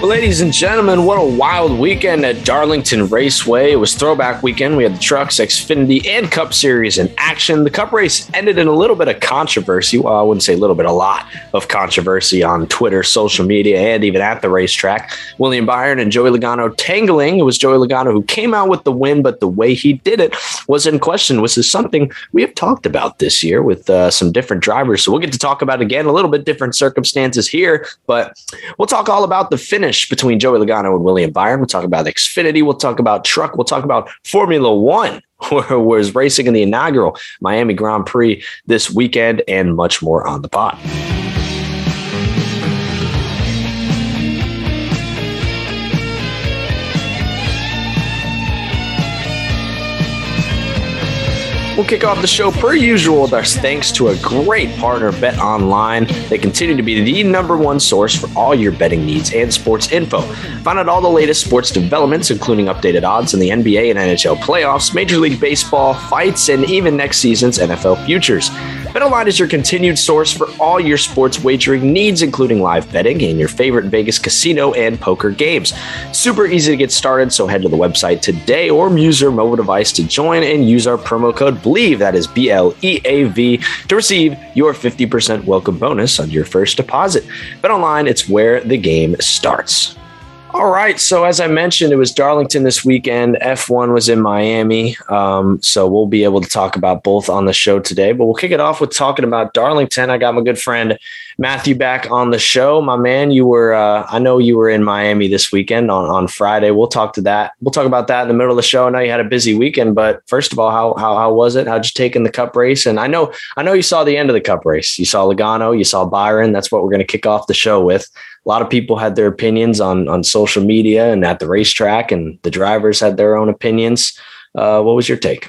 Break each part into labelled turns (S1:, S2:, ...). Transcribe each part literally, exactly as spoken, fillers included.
S1: Well, ladies and gentlemen, what a wild weekend at Darlington Raceway. It was throwback weekend. We had the Trucks, Xfinity, and Cup Series in action. The Cup race ended in a little bit of controversy. Well, I wouldn't say a little bit, a lot of controversy on Twitter, social media, and even at the racetrack. William Byron and Joey Logano tangling. It was Joey Logano who came out with the win, but the way he did it was in question. This is something we have talked about this year with uh, some different drivers. So we'll get to talk about it again, a little bit different circumstances here, but we'll talk all about the finish between Joey Logano and William Byron. We'll talk about Xfinity. We'll talk about Truck. We'll talk about Formula One, where was racing in the inaugural Miami Grand Prix this weekend, and much more on the pod. We'll kick off the show per usual with our thanks to a great partner, BetOnline. They continue to be the number one source for all your betting needs and sports info. Find out all the latest sports developments, including updated odds in the N B A and N H L playoffs, Major League Baseball, fights, and even next season's N F L futures. BetOnline is your continued source for all your sports wagering needs, including live betting and your favorite Vegas casino and poker games. Super easy to get started, so head to the website today or use your mobile device to join and use our promo code BLEAV, that is B L E A V, to receive your fifty percent welcome bonus on your first deposit. BetOnline, it's where the game starts. All right, so as I mentioned, it was Darlington this weekend. F one was in Miami, um, so we'll be able to talk about both on the show today. But we'll kick it off with talking about Darlington. I got my good friend Matthew back on the show. My man, you were, uh, I know you were in Miami this weekend on, on Friday. We'll talk to that. We'll talk about that in the middle of the show. I know you had a busy weekend, but first of all, how how how was it? How'd you take in the Cup race? And I know I know you saw the end of the Cup race. You saw Logano, you saw Byron. That's what we're going to kick off the show with. A lot of people had their opinions on, on social media and at the racetrack, and the drivers had their own opinions. Uh, what was your take?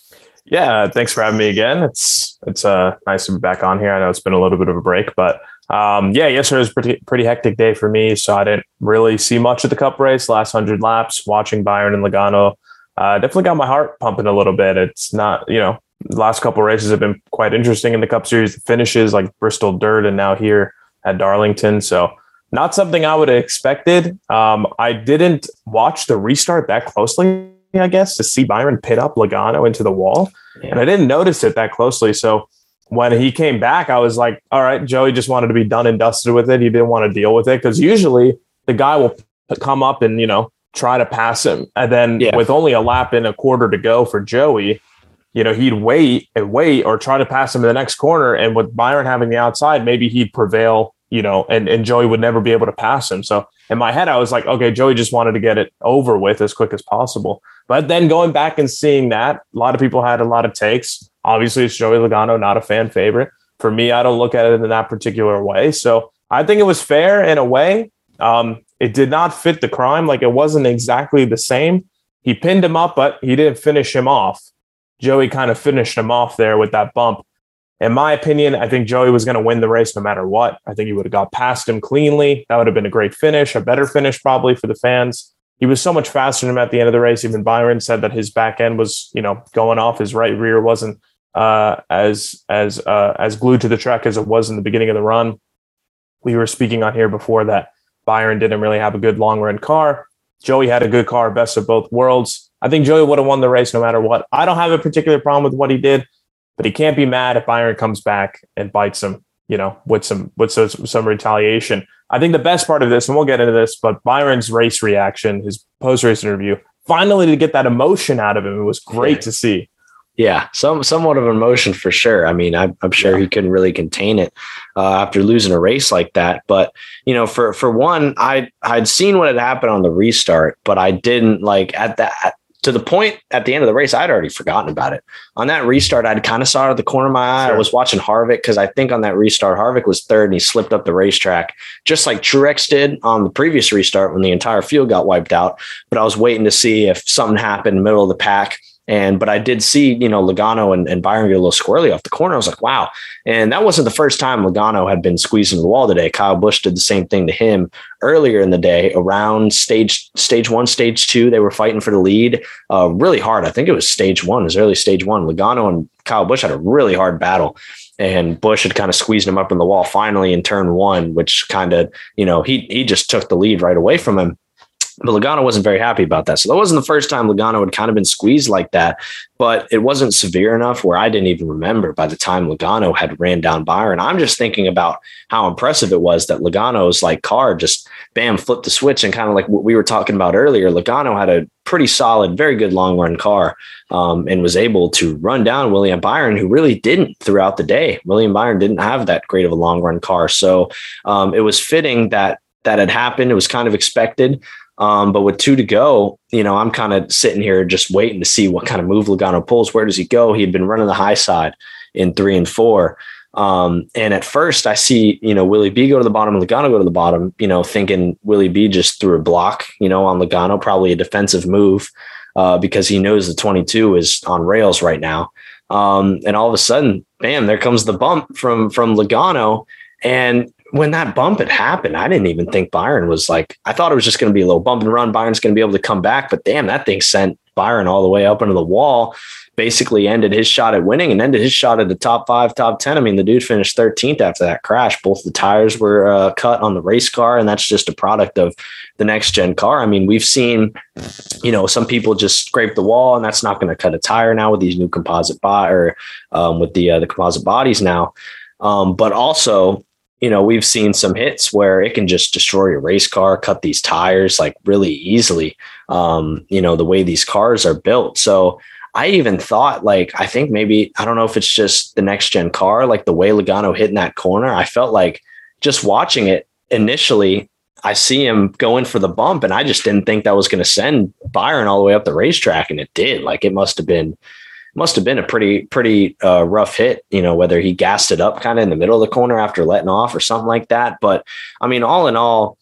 S2: Yeah, thanks for having me again. It's it's uh, nice to be back on here. I know it's been a little bit of a break, but um, yeah, yesterday was a pretty, pretty hectic day for me, so I didn't really see much of the Cup race, last one hundred laps, watching Byron and Logano. Uh, definitely got my heart pumping a little bit. It's not, you know, the last couple of races have been quite interesting in the Cup Series. The finishes like Bristol Dirt and now here at Darlington, so not something I would have expected. Um, I didn't watch the restart that closely, I guess, to see Byron pit up Logano into the wall. Yeah. And I didn't notice it that closely. So when he came back, I was like, all right, Joey just wanted to be done and dusted with it. He didn't want to deal with it because usually the guy will come up and, you know, try to pass him. And then yeah. with only a lap and a quarter to go for Joey, you know, he'd wait and wait or try to pass him in the next corner. And with Byron having the outside, maybe he'd prevail, you know, and, and Joey would never be able to pass him. So in my head, I was like, okay, Joey just wanted to get it over with as quick as possible. But then going back and seeing that, a lot of people had a lot of takes. Obviously, it's Joey Logano, not a fan favorite. For me, I don't look at it in that particular way. So I think it was fair in a way. Um, it did not fit the crime. Like, it wasn't exactly the same. He pinned him up, but he didn't finish him off. Joey kind of finished him off there with that bump. In my opinion, I think Joey was going to win the race no matter what. I think he would have got past him cleanly. That would have been a great finish, a better finish probably for the fans. He was so much faster than him at the end of the race. Even Byron said that his back end was, you know, going off. His right rear wasn't uh, as as uh, as glued to the track as it was in the beginning of the run. We were speaking on here before that Byron didn't really have a good long run car. Joey had a good car, best of both worlds. I think Joey would have won the race no matter what. I don't have a particular problem with what he did. But he can't be mad if Byron comes back and bites him, you know, with some with some, some retaliation. I think the best part of this, and we'll get into this, but Byron's race reaction, his post-race interview, finally to get that emotion out of him, it was great yeah. to see.
S1: Yeah, some somewhat of emotion for sure. I mean, I'm, I'm sure yeah. he couldn't really contain it uh, after losing a race like that. But, you know, for for one, I I'd seen what had happened on the restart, but I didn't like at that. To the point at the end of the race, I'd already forgotten about it. On that restart, I'd kind of saw it at the corner of my eye. Sure. I was watching Harvick because I think on that restart, Harvick was third and he slipped up the racetrack, just like Truex did on the previous restart when the entire field got wiped out. But I was waiting to see if something happened in the middle of the pack. And, but I did see, you know, Logano and, and Byron get a little squirrely off the corner. I was like, wow. And that wasn't the first time Logano had been squeezing the wall today. Kyle Busch did the same thing to him earlier in the day around stage, stage one, stage two. They were fighting for the lead uh, really hard. I think it was stage one, it was early stage one. Logano and Kyle Busch had a really hard battle. And Busch had kind of squeezed him up in the wall finally in turn one, which kind of, you know, he he just took the lead right away from him. But Logano wasn't very happy about that. So that wasn't the first time Logano had kind of been squeezed like that, but it wasn't severe enough where I didn't even remember by the time Logano had ran down Byron. I'm just thinking about how impressive it was that Logano's like car just bam, flipped the switch. And kind of like what we were talking about earlier, Logano had a pretty solid, very good long run car um, and was able to run down William Byron, who really didn't throughout the day. William Byron didn't have that great of a long run car. So um, it was fitting that that had happened. It was kind of expected. Um, but with two to go, you know, I'm kind of sitting here just waiting to see what kind of move Logano pulls. Where does he go? He had been running the high side in three and four. Um, and at first I see, you know, Willie B go to the bottom and Logano go to the bottom, you know, thinking Willie B just threw a block, you know, on Logano, probably a defensive move uh, because he knows the twenty-two is on rails right now. Um, and all of a sudden, bam, there comes the bump from, from Logano. And when that bump had happened, I didn't even think Byron was like, I thought it was just going to be a little bump and run. Byron's going to be able to come back, but damn, that thing sent Byron all the way up into the wall, basically ended his shot at winning and ended his shot at the top five, top ten. I mean, the dude finished thirteenth after that crash. Both the tires were uh, cut on the race car, and that's just a product of the next gen car. I mean, we've seen, you know, some people just scrape the wall, and that's not going to cut a tire now with these new composite body or um, with the uh, the composite bodies now. Um, but also, you know, we've seen some hits where it can just destroy your race car, cut these tires like really easily, um, you know, the way these cars are built. So I even thought like, I think maybe, I don't know if it's just the next gen car, like the way Logano hit in that corner, I felt like just watching it initially, I see him going for the bump and I just didn't think that was going to send Byron all the way up the racetrack. And it did. Like it must've been, must have been a pretty, pretty uh, rough hit, you know, whether he gassed it up kind of in the middle of the corner after letting off or something like that. But I mean, all in all,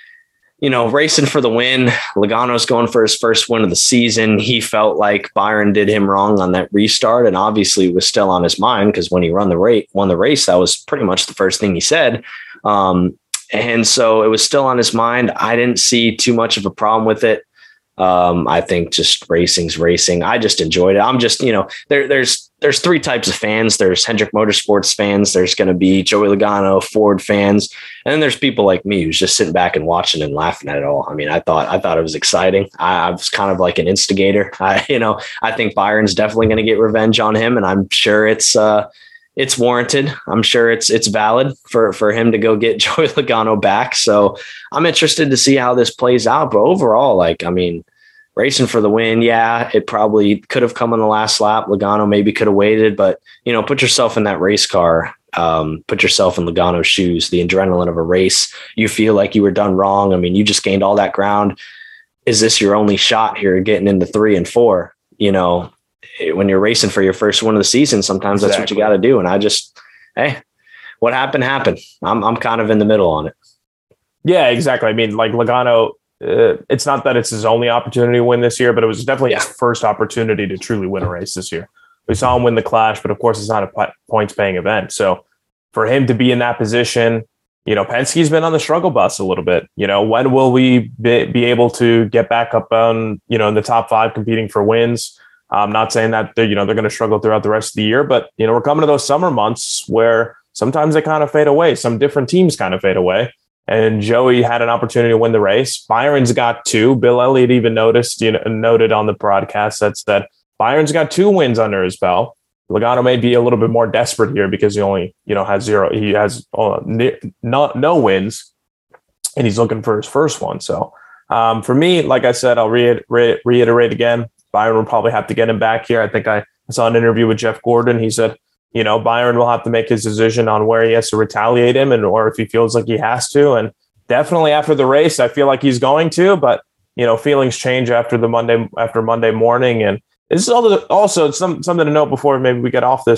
S1: you know, racing for the win, Logano's going for his first win of the season. He felt like Byron did him wrong on that restart. And obviously it was still on his mind because when he run the rate, won the race, that was pretty much the first thing he said. Um, and so it was still on his mind. I didn't see too much of a problem with it. Um, I think just racing's racing. I just enjoyed it. I'm just, you know, there, there's, there's three types of fans. There's Hendrick Motorsports fans. There's going to be Joey Logano, Ford fans. And then there's people like me who's just sitting back and watching and laughing at it all. I mean, I thought, I thought it was exciting. I, I was kind of like an instigator. I, you know, I think Byron's definitely going to get revenge on him, and I'm sure it's, uh, it's warranted. I'm sure it's, it's valid for, for him to go get Joey Logano back. So I'm interested to see how this plays out, but overall, like, I mean, racing for the win. Yeah, it probably could have come on the last lap. Logano maybe could have waited, but you know, put yourself in that race car. Um, put yourself in Logano's shoes, the adrenaline of a race. You feel like you were done wrong. I mean, you just gained all that ground. Is this your only shot here getting into three and four? You know, when you're racing for your first win of the season, sometimes that's exactly what you got to do. And I just, hey, what happened, happened. I'm I'm kind of in the middle on it.
S2: Yeah, exactly. I mean, like Logano, uh, it's not that it's his only opportunity to win this year, but it was definitely yeah. his first opportunity to truly win a race this year. We saw him win the Clash, but of course it's not a points paying event. So for him to be in that position, you know, Penske's been on the struggle bus a little bit. You know, when will we be, be able to get back up on, you know, in the top five competing for wins? I'm not saying that they're, you know, they're going to struggle throughout the rest of the year, but, you know, we're coming to those summer months where sometimes they kind of fade away. Some different teams kind of fade away. And Joey had an opportunity to win the race. Byron's got two. Bill Elliott even noticed, you know, noted on the broadcast that's that Byron's got two wins under his belt. Logano may be a little bit more desperate here because he only, you know, has zero. He has uh, no, no wins, and he's looking for his first one. So um, for me, like I said, I'll re- re- reiterate again. Byron will probably have to get him back here. I think I saw an interview with Jeff Gordon. He said, you know, Byron will have to make his decision on where he has to retaliate him and or if he feels like he has to. And definitely after the race, I feel like he's going to. But, you know, feelings change after the Monday after Monday morning. And this is also it's some, something to note before maybe we get off this.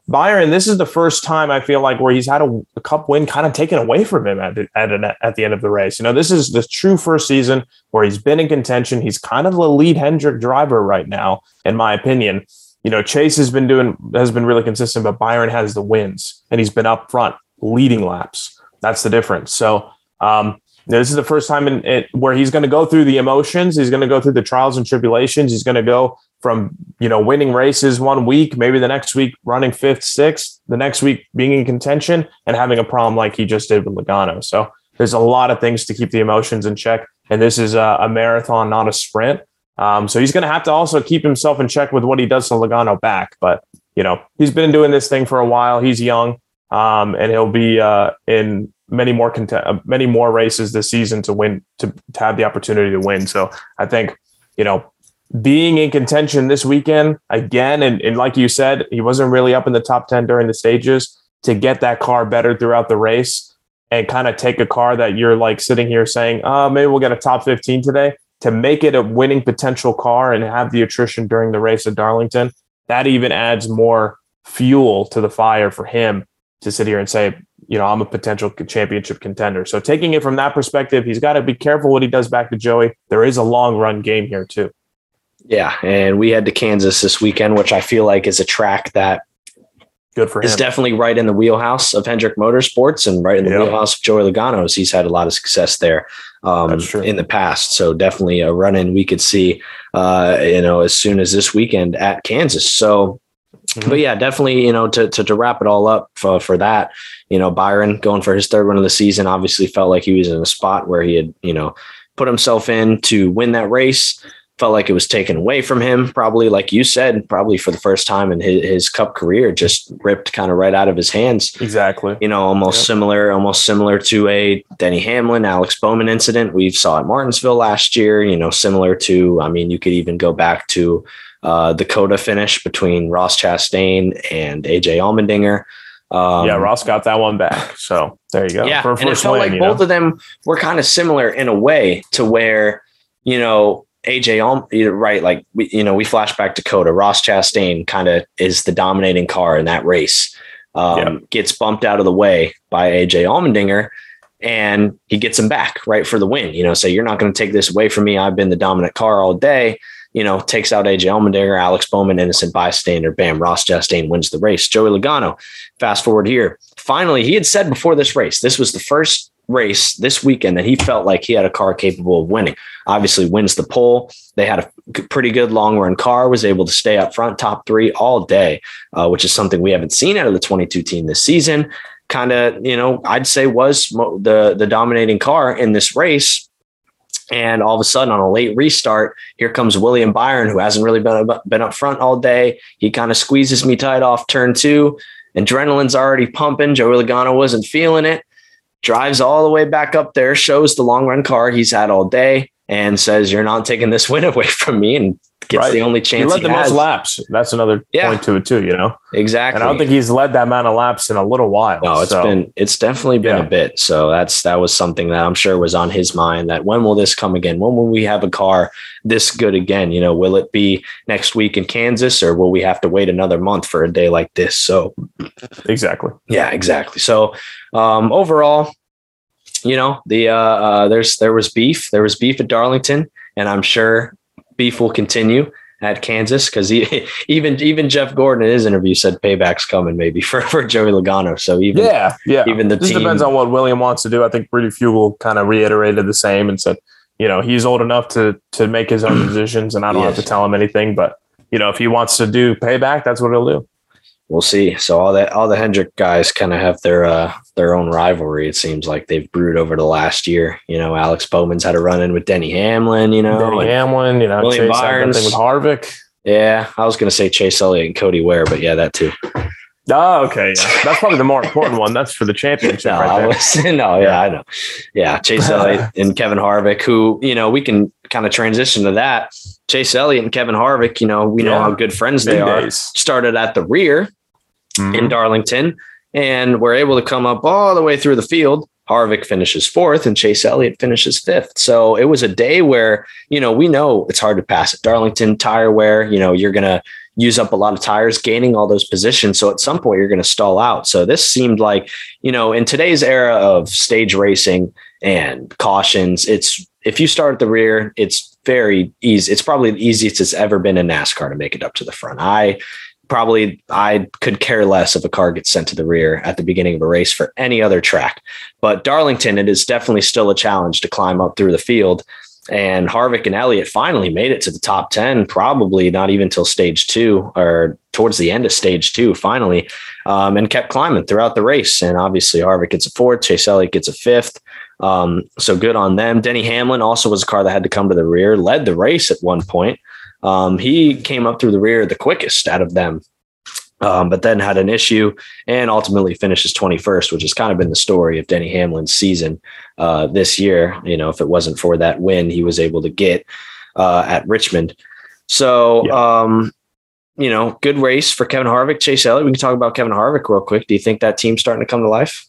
S2: Byron, this is the first time I feel like where he's had a, a cup win kind of taken away from him at the, at, an, at the end of the race. You know, this is the true first season where he's been in contention. He's kind of the lead Hendrick driver right now, in my opinion. You know, Chase has been doing has been really consistent, but Byron has the wins, and he's been up front leading laps. That's the difference. So um, this is the first time in it where he's going to go through the emotions. He's going to go through the trials and tribulations. He's going to go from, you know, winning races one week, maybe the next week running fifth, sixth, the next week being in contention and having a problem like he just did with Logano. So there's a lot of things to keep the emotions in check. And this is a, a marathon, not a sprint. Um, so he's going to have to also keep himself in check with what he does to Logano back. But, you know, he's been doing this thing for a while. He's young, um, and he'll be uh, in many more cont- uh, many more races this season to win, to, to have the opportunity to win. So I think, you know, being in contention this weekend again, and, and like you said, he wasn't really up in the top ten during the stages, to get that car better throughout the race and kind of take a car that you're like sitting here saying, oh, maybe we'll get a top fifteen today, to make it a winning potential car and have the attrition during the race at Darlington. That even adds more fuel to the fire for him to sit here and say, you know, I'm a potential championship contender. So taking it from that perspective, he's got to be careful what he does back to Joey. There is a long run game here too.
S1: Yeah, and we head to Kansas this weekend, which I feel like is a track that
S2: good for him.
S1: Is definitely right in the wheelhouse of Hendrick Motorsports and right in the yep. wheelhouse of Joey Logano's. He's had a lot of success there um, in the past. So definitely a run-in we could see, uh, you know, as soon as this weekend at Kansas. So, mm-hmm. but yeah, definitely, you know, to, to, to wrap it all up for, for that, you know, Byron going for his third run of the season, obviously felt like he was in a spot where he had, you know, put himself in to win that race. Felt like it was taken away from him, probably, like you said, probably for the first time in his, his cup career, just ripped kind of right out of his hands.
S2: Exactly.
S1: You know, almost yep. similar, almost similar to a Denny Hamlin, Alex Bowman incident we saw at Martinsville last year, you know, similar to, I mean, you could even go back to uh, the Coda finish between Ross Chastain and A J Allmendinger. Um,
S2: yeah, Ross got that one back. So there you go.
S1: Yeah,
S2: for
S1: and it felt
S2: win,
S1: like both
S2: know?
S1: of them were kind of similar in a way to where, you know, A J, right, like, we, you know, we flash back to Coda. Ross Chastain kind of is the dominating car in that race, um, yeah. gets bumped out of the way by A J Allmendinger, and he gets him back, right, for the win. You know, say, you're not going to take this away from me. I've been the dominant car all day. You know, takes out A J Allmendinger, Alex Bowman, innocent bystander. Bam, Ross Chastain wins the race. Joey Logano, fast forward here. Finally, he had said before this race, this was the first race this weekend that he felt like he had a car capable of winning. Obviously wins the pole. They had a pretty good long run car, was able to stay up front, top three all day, uh, which is something we haven't seen out of the twenty-two team this season. Kind of, you know, I'd say was mo- the, the dominating car in this race. And all of a sudden on a late restart, here comes William Byron, who hasn't really been, been up front all day. He kind of squeezes me tight off turn two. Adrenaline's already pumping. Joey Logano wasn't feeling it. Drives all the way back up there, shows the long run car he's had all day, and says, you're not taking this win away from me, and gets right. the only chance he, led
S2: he
S1: the
S2: has.
S1: most
S2: laps. That's another yeah. point to it too, you know?
S1: Exactly.
S2: And I don't think he's led that amount of laps in a little while.
S1: No, it's
S2: so.
S1: been, it's definitely been
S2: yeah.
S1: a bit. So that's, that was something that I'm sure was on his mind, that when will this come again? When will we have a car this good again? You know, will it be next week in Kansas, or will we have to wait another month for a day like this? So
S2: exactly.
S1: Yeah, exactly. So um, overall, you know, the uh, uh, there's there was beef. There was beef at Darlington, and I'm sure beef will continue at Kansas, because he, even even Jeff Gordon in his interview said payback's coming maybe for, for Joey Logano. So even
S2: yeah, yeah,
S1: even the
S2: this
S1: team
S2: depends on what William wants to do. I think Rudy Fugle kind of reiterated the same and said, you know, he's old enough to to make his own decisions, and I don't yes. have to tell him anything. But you know, if he wants to do payback, that's what he'll do.
S1: We'll see. So all that all the Hendrick guys kind of have their uh, their own rivalry. It seems like they've brewed over the last year. You know, Alex Bowman's had a run in with Denny Hamlin. You know,
S2: Denny Hamlin. You know,
S1: William
S2: Chase
S1: Byron's
S2: had that thing with Harvick.
S1: Yeah, I was going to say Chase Elliott and Cody Ware, but yeah, that too.
S2: Oh, okay. Yeah. That's probably the more important one. That's for the championship.
S1: no,
S2: right there.
S1: Was, no, yeah, yeah, I know. Yeah, Chase Elliott and Kevin Harvick, who, you know, we can kind of transition to that. Chase Elliott and Kevin Harvick, you know, we know yeah. how good friends Big they are. Days. Started at the rear mm-hmm. in Darlington, and were able to come up all the way through the field Harvick finishes fourth and Chase Elliott finishes fifth. So it was a day where, you know, we know it's hard to pass at Darlington tire wear. You know, you're going to use up a lot of tires, gaining all those positions. So at some point you're going to stall out. So this seemed like, you know, in today's era of stage racing and cautions, it's, if you start at the rear, it's very easy. It's probably the easiest it's ever been in NASCAR to make it up to the front. I probably, I could care less if a car gets sent to the rear at the beginning of a race for any other track, but Darlington, it is definitely still a challenge to climb up through the field. And Harvick and Elliott finally made it to the top ten, probably not even till stage two or towards the end of stage two, finally, um, and kept climbing throughout the race. And obviously Harvick gets a fourth, Chase Elliott gets a fifth. Um, so good on them. Denny Hamlin also was a car that had to come to the rear, led the race at one point. Um, he came up through the rear the quickest out of them, um, but then had an issue and ultimately finishes twenty-first, which has kind of been the story of Denny Hamlin's season uh, this year. You know, if it wasn't for that win he was able to get uh, at Richmond. So, yeah. um, you know, good race for Kevin Harvick, Chase Elliott. We can talk about Kevin Harvick real quick. Do you think that team's starting to come to life?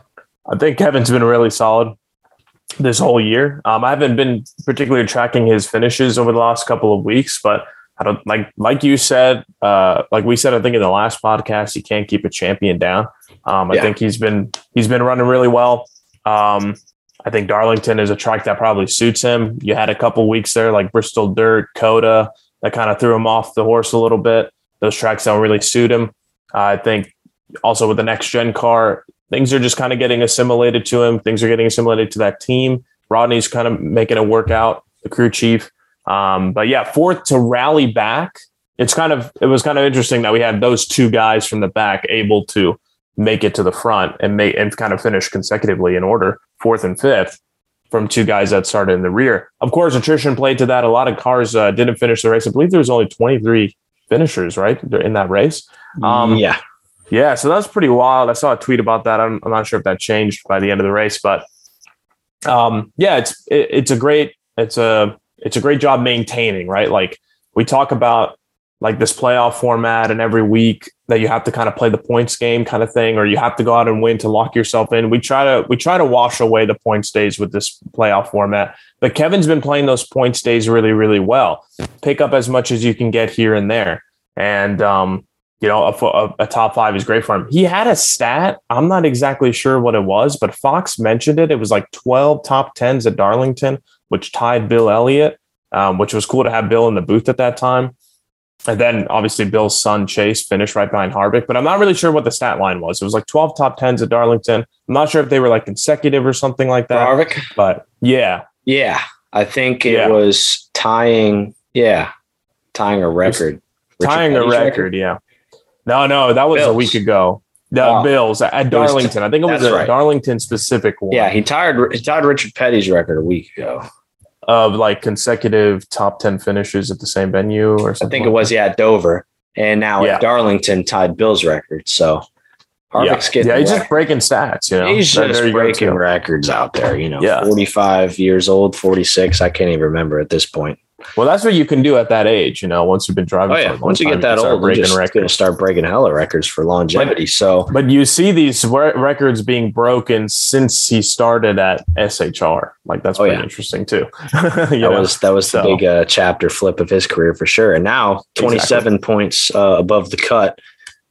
S2: I think Kevin's been really solid this whole year. Um, I haven't been particularly tracking his finishes over the last couple of weeks, but I don't like, like you said, uh, like we said, I think in the last podcast, you can't keep a champion down. Um, I yeah. think he's been, he's been running really well. Um, I think Darlington is a track that probably suits him. You had a couple weeks there, like Bristol Dirt, Coda, that kind of threw him off the horse a little bit. Those tracks don't really suit him. Uh, I think also with the next gen car, things are just kind of getting assimilated to him. Things are getting assimilated to that team. Rodney's kind of making it work out, the crew chief. Um, but yeah, fourth to rally back. It's kind of, it was kind of interesting that we had those two guys from the back able to make it to the front and make and kind of finish consecutively in order, fourth and fifth, from two guys that started in the rear. Of course, attrition played to that. A lot of cars uh, didn't finish the race. I believe there was only twenty-three finishers, right, in that race. Um,
S1: yeah.
S2: Yeah, so that's pretty wild. I saw a tweet about that. I'm, I'm not sure if that changed by the end of the race, but um, yeah, it's it, it's a great it's a it's a great job maintaining, right? Like we talk about like this playoff format, and every week that you have to kind of play the points game kind of thing, or you have to go out and win to lock yourself in. We try to we try to wash away the points days with this playoff format. But Kevin's been playing those points days really, really well. Pick up as much as you can get here and there, and um, you know, a, a, a top five is great for him. He had a stat. I'm not exactly sure what it was, but Fox mentioned it. It was like twelve top tens at Darlington, which tied Bill Elliott, um, which was cool to have Bill in the booth at that time. And then obviously Bill's son, Chase, finished right behind Harvick, but I'm not really sure what the stat line was. It was like twelve top tens at Darlington. I'm not sure if they were like consecutive or something like that.
S1: Harvick?
S2: But yeah.
S1: Yeah. I think it
S2: yeah.
S1: was tying. Yeah. Tying a record.
S2: Tying a record, record. Yeah. No, no, that was Bills. a week ago. The oh. Bills at Darlington. I think it was That's a right. Darlington specific one.
S1: Yeah, he tied he tied Richard Petty's record a week ago.
S2: Of like consecutive top ten finishes at the same venue or something.
S1: I think
S2: like
S1: it was,
S2: that.
S1: yeah, at Dover. And now
S2: yeah.
S1: at Darlington tied Bill's record. So Harvick's
S2: yeah.
S1: getting
S2: Yeah, he's just breaking stats, you know.
S1: He's just there breaking records out there, you know.
S2: Yeah.
S1: forty-five years old, forty-six. I can't even remember at this point.
S2: Well, that's what you can do at that age, you know, once you've been driving.
S1: Oh, yeah.
S2: For a
S1: once you
S2: time,
S1: get that
S2: you
S1: old, you're just going to start breaking hella records for longevity.
S2: But,
S1: so,
S2: but you see these re- records being broken since he started at S H R. Like, that's pretty oh, yeah. interesting, too.
S1: that know? was that was so. the big uh, chapter flip of his career for sure. And now twenty-seven exactly. points uh, above the cut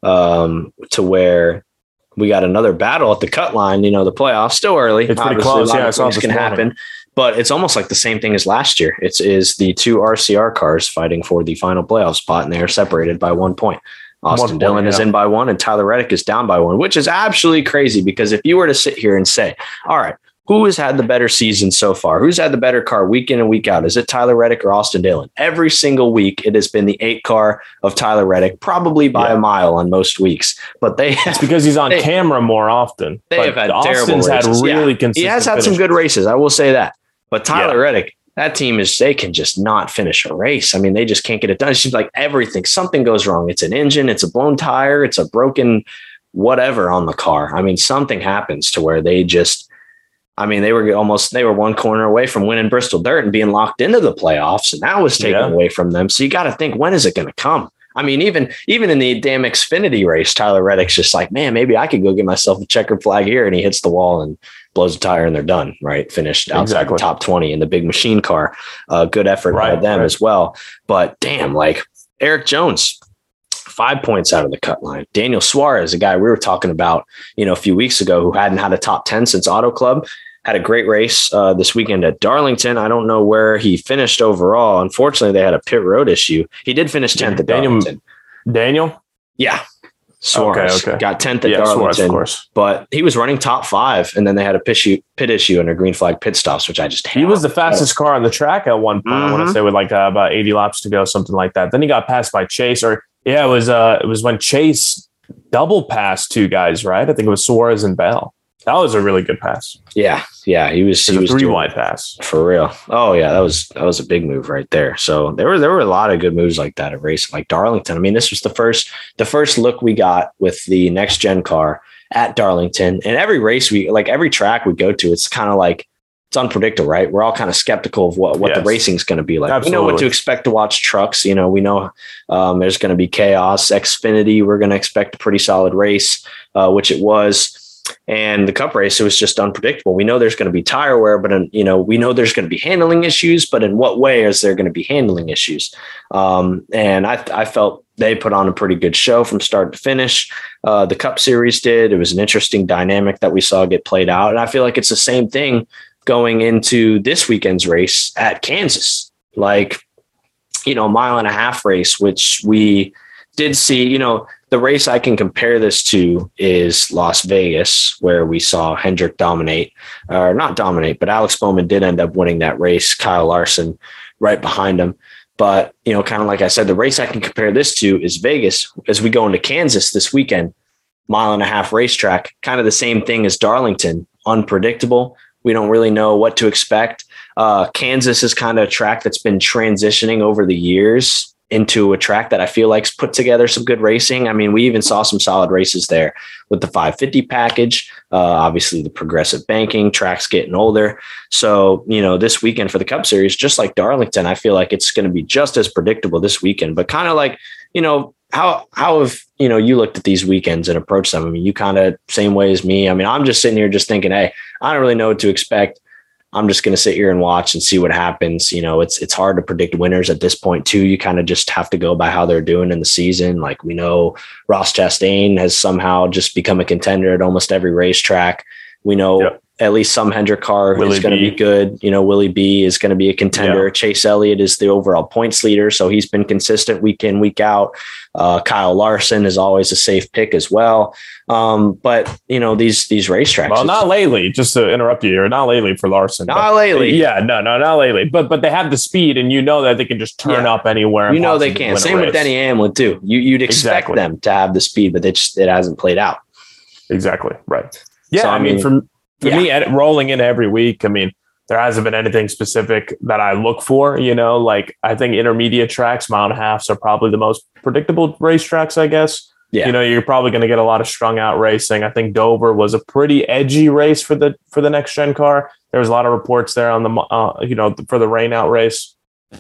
S1: um, to where we got another battle at the cut line. You know, the playoffs still early.
S2: It's pretty Obviously, close.
S1: A lot
S2: Yeah,
S1: of things can happen. But it's almost like the same thing as last year. It's is the two R C R cars fighting for the final playoff spot, and they are separated by one point. Austin one Dillon point, yeah. is in by one, and Tyler Reddick is down by one, which is absolutely crazy because if you were to sit here and say, all right, who has had the better season so far? Who's had the better car week in and week out? Is it Tyler Reddick or Austin Dillon? Every single week, it has been the eight car of Tyler Reddick, probably by yeah. a mile on most weeks. But they
S2: it's because he's on they, camera more often.
S1: They
S2: but
S1: have had
S2: Austin's
S1: terrible races.
S2: had really
S1: yeah.
S2: consistent.
S1: He has had
S2: finishes.
S1: some good races. I will say that. But Tyler
S2: yeah.
S1: Reddick, that team is, they can just not finish a race. I mean, they just can't get it done. It seems like everything, something goes wrong. It's an engine, it's a blown tire, it's a broken whatever on the car. I mean, something happens to where they just, I mean, they were almost, they were one corner away from winning Bristol Dirt and being locked into the playoffs. And that was taken yeah. away from them. So you got to think, when is it going to come? I mean, even even in the damn Xfinity race, Tyler Reddick's just like, man, maybe I could go get myself a checkered flag here. And he hits the wall and blows a tire and they're done, right? Finished outside
S2: Exactly.
S1: the top twenty in the big machine car. Uh, good effort
S2: Right,
S1: by them
S2: right.
S1: as well. But damn, like Eric Jones, five points out of the cut line. Daniel Suarez, a guy we were talking about, you know, a few weeks ago who hadn't had a top ten since Auto Club, had a great race uh, this weekend at Darlington. I don't know where he finished overall. Unfortunately, they had a pit road issue. He did finish tenth at
S2: Daniel,
S1: Darlington.
S2: Daniel?
S1: Yeah. Suarez
S2: okay, okay.
S1: got tenth at
S2: Yeah,
S1: Darlington,
S2: Suarez, of course.
S1: but he was running top five, and then they had a pit issue, pit issue under green flag pit stops, which I just hate.
S2: He was the fastest car on the track at one point.
S1: Mm-hmm.
S2: I want to say with like uh, about eighty laps to go, something like that. Then he got passed by Chase, or yeah, it was uh, it was when Chase double passed two guys, right? I think it was Suarez and Bell. That was a really good pass.
S1: Yeah, yeah, he was.
S2: It was
S1: he
S2: a
S1: was
S2: three
S1: doing,
S2: wide pass
S1: for real. Oh yeah, that was that was a big move right there. So there were there were a lot of good moves like that at race like Darlington. I mean, this was the first the first look we got with the next gen car at Darlington. And every race we like every track we go to, it's kind of like it's unpredictable, right? We're all kind of skeptical of what, what
S2: Yes.
S1: the racing is going to be like.
S2: Absolutely.
S1: We know what to expect to watch trucks. You know, we know um, there's going to be chaos. Xfinity, we're going to expect a pretty solid race, uh, which it was. And the cup race, it was just unpredictable. We know there's going to be tire wear, but in, you know, we know there's going to be handling issues, but in what way is there going to be handling issues? Um, and I, I felt they put on a pretty good show from start to finish. Uh, the Cup Series did. It was an interesting dynamic that we saw get played out. And I feel like it's the same thing going into this weekend's race at Kansas, like, you know, mile and a half race, which we did see, you know, the race I can compare this to is Las Vegas, where we saw Hendrick dominate, or not dominate, but Alex Bowman did end up winning that race. Kyle Larson right behind him. But, you know, kind of like I said, the race I can compare this to is Vegas. As we go into Kansas this weekend, mile and a half racetrack, kind of the same thing as Darlington, unpredictable. We don't really know what to expect. Uh, Kansas is kind of a track that's been transitioning over the years into a track that I feel like's put together some good racing. I mean, we even saw some solid races there with the five fifty package, uh, obviously the progressive banking, tracks getting older. So, you know, this weekend for the Cup Series, just like Darlington, I feel like it's going to be just as predictable this weekend, but kind of like, you know, how, how have, you know, you looked at these weekends and approached them? I mean, you kind of same way as me. I mean, I'm just sitting here just thinking, hey, I don't really know what to expect. I'm just going to sit here and watch and see what happens. You know, it's it's hard to predict winners at this point too. You kind of just have to go by how they're doing in the season. Like we know Ross Chastain has somehow just become a contender at almost every racetrack. We know yep. at least some Hendrick car Willie is going to be good. You know, Willie B is going to be a contender. Yep. Chase Elliott is the overall points leader. So he's been consistent week in, week out. Uh, Kyle Larson is always a safe pick as well. Um, but you know, these, these racetracks.
S2: Well, not lately, just to interrupt you here, not lately for Larson.
S1: Not lately.
S2: Yeah, no, no, not lately. But, but they have the speed and you know that they can just turn yeah. up anywhere.
S1: You know, they can. Same with Denny Hamlin too. You, you'd expect exactly. them to have the speed, but it just, it hasn't played out.
S2: Exactly. Right. Yeah.
S1: So,
S2: I mean,
S1: mean
S2: for, for
S1: yeah.
S2: me rolling in every week, I mean, there hasn't been anything specific that I look for, you know, like I think intermediate tracks, mile and a halves are probably the most predictable racetracks, I guess. Yeah. You know, you're probably going to get a lot of strung out racing. I think Dover was a pretty edgy race for the for the next gen car. There was a lot of reports there on the, uh, you know, for the rain out race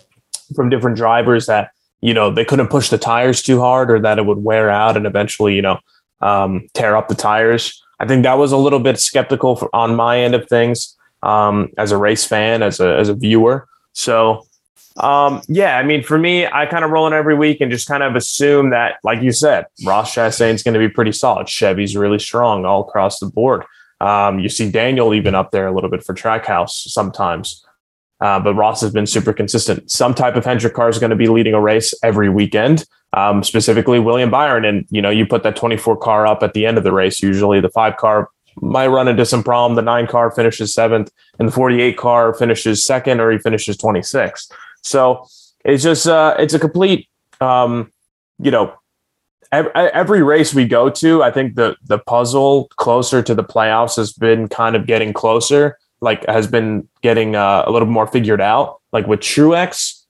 S2: from different drivers that, you know, they couldn't push the tires too hard or that it would wear out and eventually, you know, um, tear up the tires. I think that was a little bit skeptical for, on my end of things um, as a race fan, as a as a viewer. So, Um, yeah, I mean, for me, I kind of roll in every week and just kind of assume that, like you said, Ross Chastain is going to be pretty solid. Chevy's really strong all across the board. Um, you see Daniel even up there a little bit for Trackhouse sometimes. Uh, but Ross has been super consistent. Some type of Hendrick car is going to be leading a race every weekend, um, specifically William Byron. And, you know, you put that twenty-four car up at the end of the race. Usually the five car might run into some problem. The nine car finishes seventh and the forty-eight car finishes second, or he finishes twenty-sixth. So it's just, uh, it's a complete, um, you know, every, every race we go to, I think the, the puzzle closer to the playoffs has been kind of getting closer, like has been getting uh, a little more figured out, like with Truex,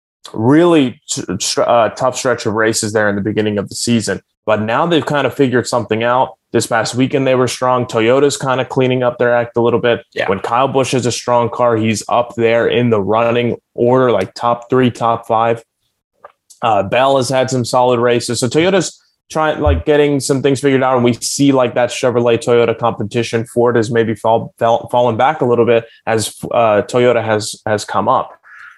S2: really t- uh, tough stretch of races there in the beginning of the season. But now they've kind of figured something out. This past weekend, they were strong. Toyota's kind of cleaning up their act a little bit.
S1: Yeah.
S2: When Kyle Busch is a strong car, he's up there in the running order, like top three, top five. Uh, Bell has had some solid races. So Toyota's trying like getting some things figured out, and we see like that Chevrolet Toyota competition. Ford has maybe fall, fall fallen back a little bit as uh, Toyota has has come up.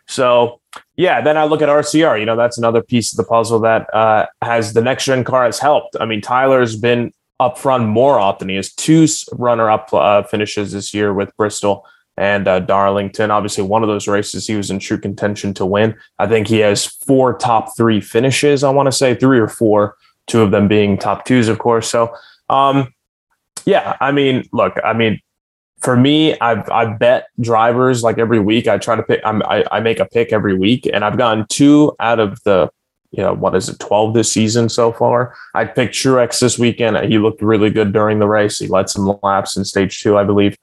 S2: So yeah, then I look at R C R. You know, that's another piece of the puzzle that uh, has the next gen car has helped. I mean, Tyler's been up front more often. He has two runner up uh, finishes this year with Bristol and uh, Darlington. Obviously, one of those races he was in true contention to win. I think he has four top three finishes. I want to say three or four. Two of them being top twos, of course. So, um, yeah, I mean, look, I mean, for me, I've I bet drivers like every week. I try to pick. I'm, I I make a pick every week, and I've gotten two out of the, you know, what is it, twelve this season so far. I picked Truex this weekend. He looked really good during the race. He led some laps in stage two, I believe.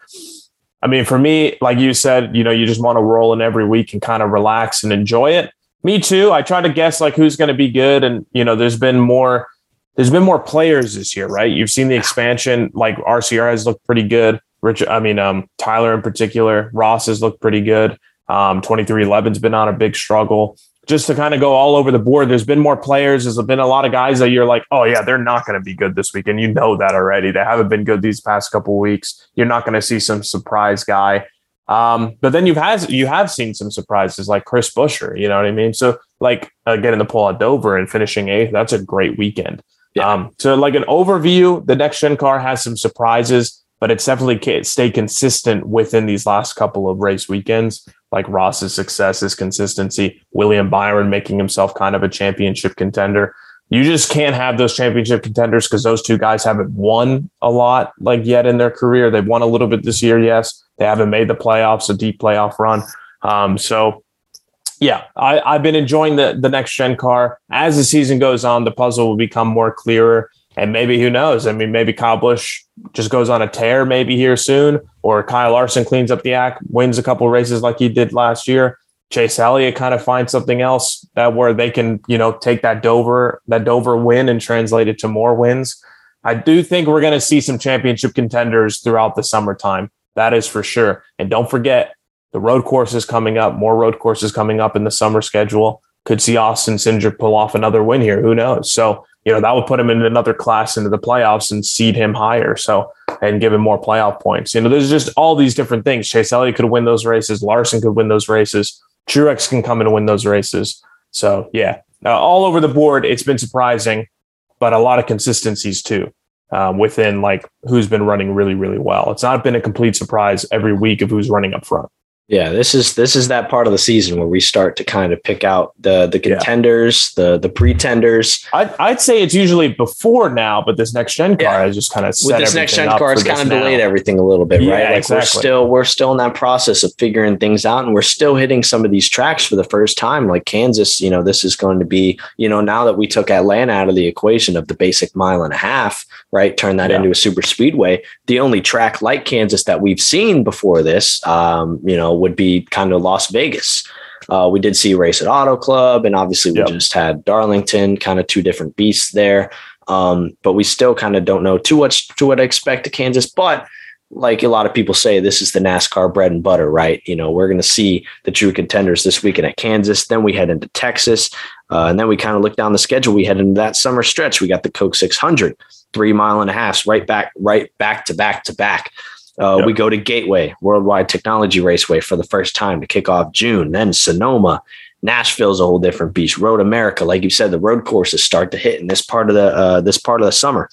S2: I mean, for me, like you said, you know, you just want to roll in every week and kind of relax and enjoy it. Me too. I try to guess like who's going to be good. And, you know, there's been more, there's been more players this year, right? You've seen the expansion, like R C R has looked pretty good. Rich, I mean, um, Tyler in particular, Ross has looked pretty good. Um, twenty-three eleven's been on a big struggle. Just to kind of go all over the board, there's been more players. There's been a lot of guys that you're like, oh yeah, they're not going to be good this week. And you know that already. They haven't been good these past couple of weeks. You're not going to see some surprise guy. Um, but then you've had, you have seen some surprises like Chris Buescher, you know what I mean? So like uh, getting the pole at Dover and finishing eighth, that's a great weekend. Yeah. Um, so like an overview, the next gen car has some surprises, but it's definitely can't stay consistent within these last couple of race weekends, like Ross's success, his consistency, William Byron making himself kind of a championship contender. You just can't have those championship contenders because those two guys haven't won a lot like yet in their career. They've won a little bit this year, yes. They haven't made the playoffs, a deep playoff run. Um, so, yeah, I, I've been enjoying the, the next gen car. As the season goes on, the puzzle will become more clearer. And maybe, who knows? I mean, maybe Kyle Busch just goes on a tear maybe here soon, or Kyle Larson cleans up the act, wins a couple races like he did last year. Chase Elliott kind of finds something else that where they can, you know, take that Dover, that Dover win and translate it to more wins. I do think we're going to see some championship contenders throughout the summertime. That is for sure. And don't forget, the road courses coming up, more road courses coming up in the summer schedule. Could see Austin Cindric pull off another win here. Who knows? So, you know, that would put him in another class into the playoffs and seed him higher. So, and give him more playoff points. You know, there's just all these different things. Chase Elliott could win those races. Larson could win those races. Truex can come in and win those races. So, yeah, uh, all over the board, it's been surprising, but a lot of consistencies too um, within like who's been running really, really well. It's not been a complete surprise every week of who's running up front.
S1: Yeah, this is this is that part of the season where we start to kind of pick out the the contenders, yeah. the the pretenders.
S2: I'd, I'd say it's usually before now, but this next gen car yeah. has just kind of set
S1: with this next gen car, it's kind of delayed now. everything a little bit,
S2: yeah,
S1: right? Like
S2: exactly.
S1: we're still we're still in that process of figuring things out, and we're still hitting some of these tracks for the first time. Like Kansas, you know, this is going to be, you know, now that we took Atlanta out of the equation of the basic mile and a half, right? Turn that yeah. into a super speedway. The only track like Kansas that we've seen before this, um, you know, would be kind of Las Vegas. Uh, we did see a race at Auto Club, and obviously we yep. just had Darlington, kind of two different beasts there. Um, but we still kind of don't know too much to what I expect to Kansas. But like a lot of people say, this is the NASCAR bread and butter, right? You know, we're going to see the true contenders this weekend at Kansas. Then we head into Texas. Uh, and then we kind of look down the schedule. We head into that summer stretch. We got the Coke six hundred, three mile and a half, right back, right back to back to back. Uh, yep. We go to Gateway, Worldwide Technology Raceway for the first time to kick off June. Then Sonoma, Nashville's a whole different beast. Road America, like you said, the road courses start to hit in this part of the uh, this part of the summer.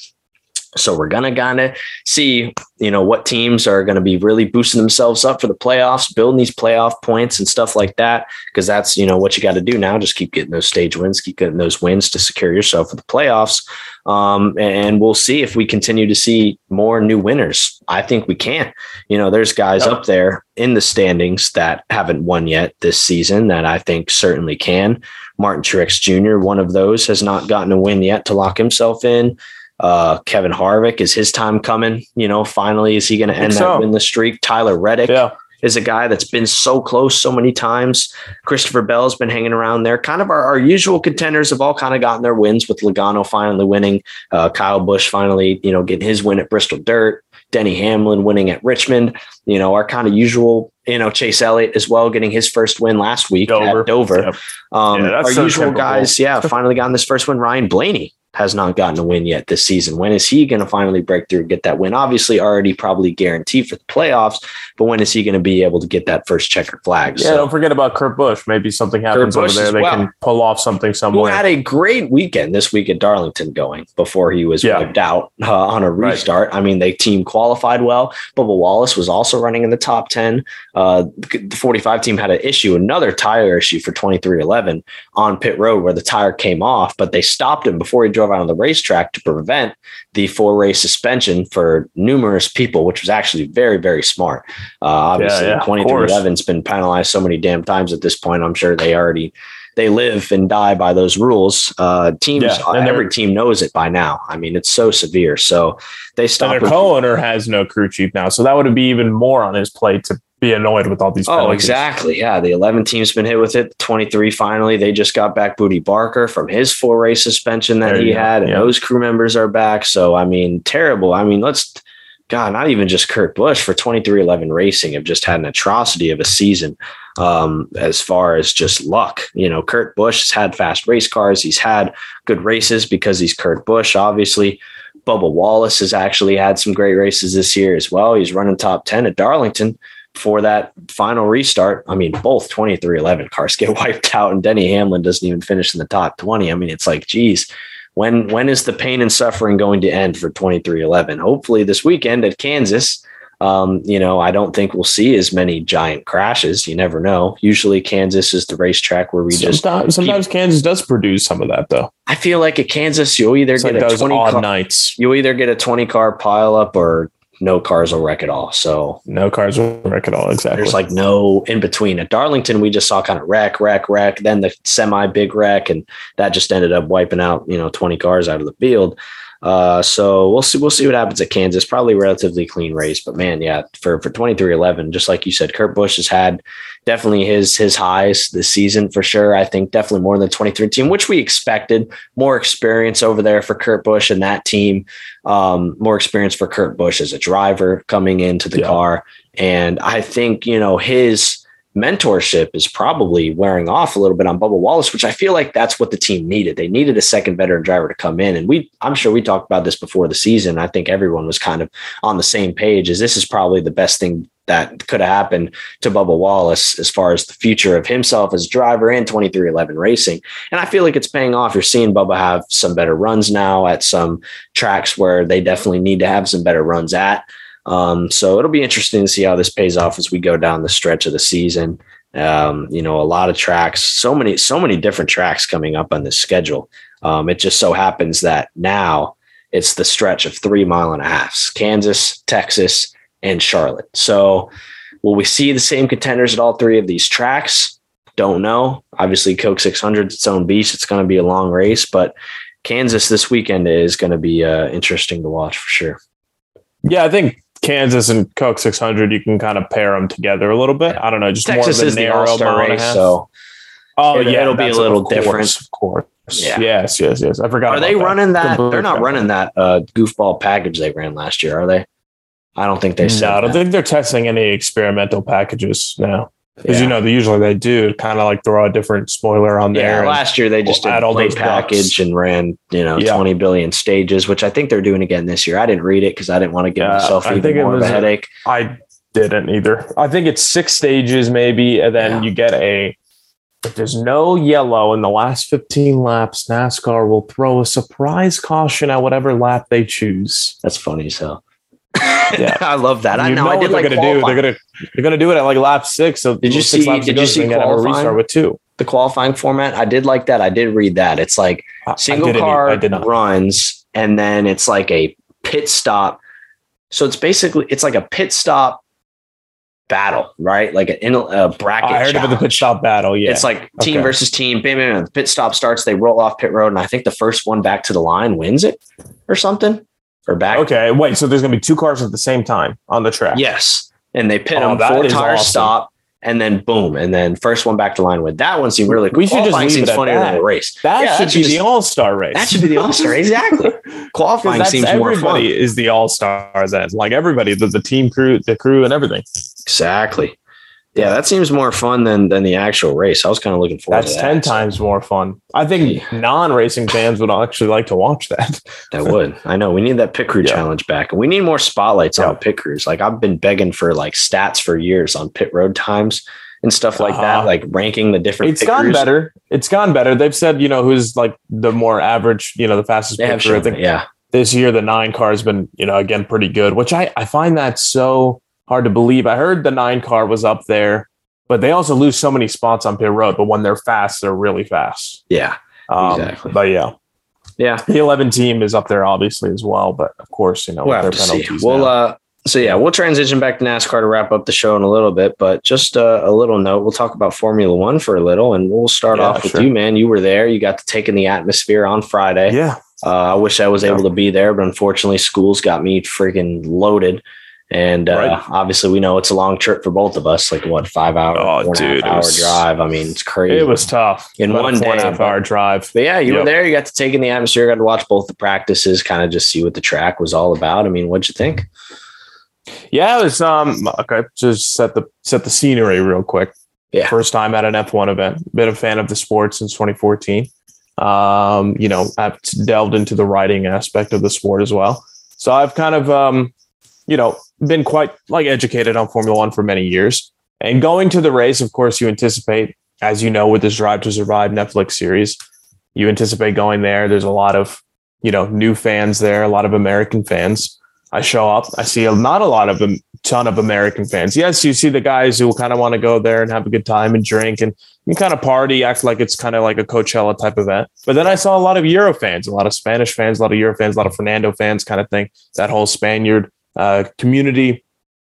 S1: So we're gonna kind of see, you know, what teams are going to be really boosting themselves up for the playoffs, building these playoff points and stuff like that, because that's, you know, what you got to do now. Just keep getting those stage wins, keep getting those wins to secure yourself for the playoffs. Um, and we'll see if we continue to see more new winners. I think we can. You know, there's guys yep. up there in the standings that haven't won yet this season that I think certainly can. Martin Truex Junior, one of those, has not gotten a win yet to lock himself in. Uh, Kevin Harvick, is his time coming? You know, finally, is he going to end that so. win the streak? Tyler Reddick yeah. is a guy that's been so close so many times. Christopher Bell's been hanging around there. Kind of our, our usual contenders have all kind of gotten their wins, with Logano finally winning, uh, Kyle Busch finally, you know, getting his win at Bristol Dirt, Denny Hamlin winning at Richmond. You know, our kind of usual, you know, Chase Elliott as well, getting his first win last week Dover. at Dover. Yep. Um, yeah, our usual guys, yeah, finally gotten this first win. Ryan Blaney has not gotten a win yet this season. When is he going to finally break through and get that win? Obviously, already probably guaranteed for the playoffs, but when is he going to be able to get that first checkered flag?
S2: Yeah, so, don't forget about Kurt Busch. Maybe something happens over there. They well, can pull off something somewhere.
S1: Who had a great weekend this week at Darlington going before he was yeah. wiped out uh, on a restart. Right. I mean, they team qualified well. Bubba Wallace was also running in the top ten. Uh, the forty-five team had an issue, another tire issue for twenty-three eleven on pit road where the tire came off, but they stopped him before he drove out on the racetrack to prevent the four race suspension for numerous people, which was actually very, very smart. Uh, obviously, yeah, yeah, twenty-three eleven's been penalized so many damn times at this point. I'm sure they already they live and die by those rules. Uh, teams, yeah, and every team knows it by now. I mean, it's so severe. So they stopped.
S2: And their co-owner has no crew chief now, so that would be even more on his plate to be annoyed with all these penalties.
S1: Oh, exactly. Yeah, the eleven team's been hit with it. twenty-three finally, they just got back Booty Barker from his four race suspension that there he had, and yeah. those crew members are back. So, I mean, terrible. I mean, let's, God, not even just Kurt Busch for twenty-three eleven Racing have just had an atrocity of a season um, as far as just luck. You know, Kurt Busch has had fast race cars. He's had good races because he's Kurt Busch, obviously. Bubba Wallace has actually had some great races this year as well. He's running top ten at Darlington for that final restart. I mean, both twenty-three eleven cars get wiped out and Denny Hamlin doesn't even finish in the top twenty. I mean, it's like, geez, when, when is the pain and suffering going to end for twenty-three eleven? Hopefully this weekend at Kansas. Um, you know, I don't think we'll see as many giant crashes. You never know. Usually Kansas is the racetrack where we
S2: sometimes,
S1: just
S2: sometimes keep, Kansas does produce some of that though.
S1: I feel like at Kansas, you'll either it's get like a twenty
S2: odd
S1: car,
S2: nights.
S1: You'll either get a twenty car pileup or no cars will wreck it all. So
S2: no cars will wreck it all. Exactly.
S1: There's like no in between. At Darlington, we just saw kind of wreck, wreck, wreck, then the semi big wreck, and that just ended up wiping out, you know, twenty cars out of the field. Uh, so we'll see. We'll see what happens at Kansas. Probably a relatively clean race, but man, yeah, for for twenty-three eleven, just like you said, Kurt Busch has had definitely his his highs this season for sure. I think definitely more than twenty-three team, which we expected. More experience over there for Kurt Busch and that team. Um, more experience for Kurt Busch as a driver coming into the yeah. car, and I think you know his mentorship is probably wearing off a little bit on Bubba Wallace, which I feel like that's what the team needed. They needed a second veteran driver to come in. And we, I'm sure we talked about this before the season. I think everyone was kind of on the same page as this is probably the best thing that could have happened to Bubba Wallace as far as the future of himself as a driver and twenty-three eleven Racing. And I feel like it's paying off. You're seeing Bubba have some better runs now at some tracks where they definitely need to have some better runs at. Um, so it'll be interesting to see how this pays off as we go down the stretch of the season. Um, you know, a lot of tracks, so many, so many different tracks coming up on this schedule. Um, it just so happens that now it's the stretch of three mile and a halves, Kansas, Texas, and Charlotte. So will we see the same contenders at all three of these tracks? Don't know. Obviously Coke six hundred, its own beast. It's going to be a long race, but Kansas this weekend is going to be uh, interesting to watch for sure.
S2: Yeah, I think Kansas and Coke six hundred, you can kind of pair them together a little bit. I don't know, just
S1: Texas
S2: more of
S1: is
S2: a
S1: the
S2: narrow
S1: all-star race, so
S2: oh
S1: it,
S2: yeah,
S1: it'll be a little
S2: of course,
S1: different.
S2: Of course, yeah. yes, yes, yes. I forgot.
S1: Are they running that? that? They're not running that uh, goofball package they ran last year, are they? I don't think they.
S2: No, I don't that. think they're testing any experimental packages now. Because, yeah. you know, they usually they do kind of like throw a different spoiler on there.
S1: Yeah, last year they just did a plate package and ran, you know, yeah. twenty billion stages, which I think they're doing again this year. I didn't read it because I didn't want to give yeah, myself I even more of a headache.
S2: I didn't either. I think it's six stages maybe, and then yeah. you get a, if there's no yellow in the last fifteen laps, NASCAR will throw a surprise caution at whatever lap they choose.
S1: That's funny as hell. Yeah, I love that. I
S2: you
S1: know,
S2: know
S1: I
S2: what
S1: did
S2: they're
S1: like
S2: gonna do. They're gonna they're gonna do it at like lap six. So
S1: did you see? Did you see
S2: qualifying? Have a restart with two.
S1: The qualifying format? I did like that. I did read that. It's like single car runs, and then it's like a pit stop. So it's basically it's like a pit stop battle, right? Like a, a bracket.
S2: I heard
S1: challenge.
S2: about the pit stop battle. Yeah,
S1: it's like team okay. versus team. Bam, bam, bam. The pit stop starts. They roll off pit road, and I think the first one back to the line wins it, or something. Or back.
S2: Okay, wait. So there's going to be two cars at the same time on the track.
S1: Yes, and they pit oh, them four tires awesome. stop, and then boom, and then first one back to line with that one seemed really cool.
S2: We should just leave it at
S1: funnier
S2: that.
S1: than the race.
S2: That
S1: yeah,
S2: should
S1: that
S2: be
S1: just,
S2: the all star race.
S1: That should be the all star. Exactly. Qualifying seems more fun.
S2: Everybody is the all star then. Like everybody, the, the team crew, the crew, and everything.
S1: Exactly. Yeah, that seems more fun than than the actual race. I was kind of looking forward
S2: That's
S1: to that.
S2: ten times more fun. I think yeah. non-racing fans would actually like to watch that.
S1: That would. I know. We need that pit crew yeah. challenge back. And we need more spotlights yeah. on pit crews. Like I've been begging for like stats for years on pit road times and stuff like uh-huh. that, like ranking the different
S2: It's gone crews. better. It's gone better. They've said, you know, who's like the more average, you know, the fastest pit crew. I think
S1: yeah.
S2: this year the nine car has been, you know, again, pretty good, which I, I find that so hard to believe. I heard the nine car was up there, but they also lose so many spots on pit road. But when they're fast, they're really fast.
S1: Yeah,
S2: um,
S1: exactly.
S2: But yeah.
S1: Yeah.
S2: The eleven team is up there, obviously, as well. But of course, you know,
S1: we'll
S2: with
S1: their
S2: penalties.
S1: We'll, uh, so, yeah, we'll transition back to NASCAR to wrap up the show in a little bit. But just uh, a little note, we'll talk about Formula One for a little. And we'll start yeah, off with sure. you, man. You were there. You got to take in the atmosphere on Friday.
S2: Yeah.
S1: Uh, I wish I was
S2: yeah.
S1: able to be there, but unfortunately, schools got me freaking loaded. And uh,
S2: right.
S1: obviously, we know it's a long trip for both of us, like what, five hour,
S2: oh,
S1: four
S2: dude,
S1: and a half hour
S2: was,
S1: drive. I mean, it's crazy.
S2: It was tough
S1: in
S2: About
S1: one
S2: a four
S1: day,
S2: and a half hour drive.
S1: But yeah, you
S2: yep.
S1: were there. You got to take in the atmosphere. Got to watch both the practices, kind of just see what the track was all about. I mean, what'd you think?
S2: Yeah, it was um okay. Just set the set the scenery real quick.
S1: Yeah,
S2: first time at an F one event. Been a fan of the sport since twenty fourteen. Um, you know, I've delved into the riding aspect of the sport as well. So I've kind of um, you know, been quite like educated on Formula One for many years. And going to the race, of course, you anticipate, as you know, with this Drive to Survive Netflix series, you anticipate going there. There's a lot of, you know, new fans there, a lot of American fans. I show up, I see a, not a lot of a ton of American fans. Yes, you see the guys who kind of want to go there and have a good time and drink and, and kind of party, act like it's kind of like a Coachella type event. But then I saw a lot of Euro fans, a lot of Spanish fans, a lot of Euro fans, a lot of Fernando fans kind of thing, that whole Spaniard uh, community,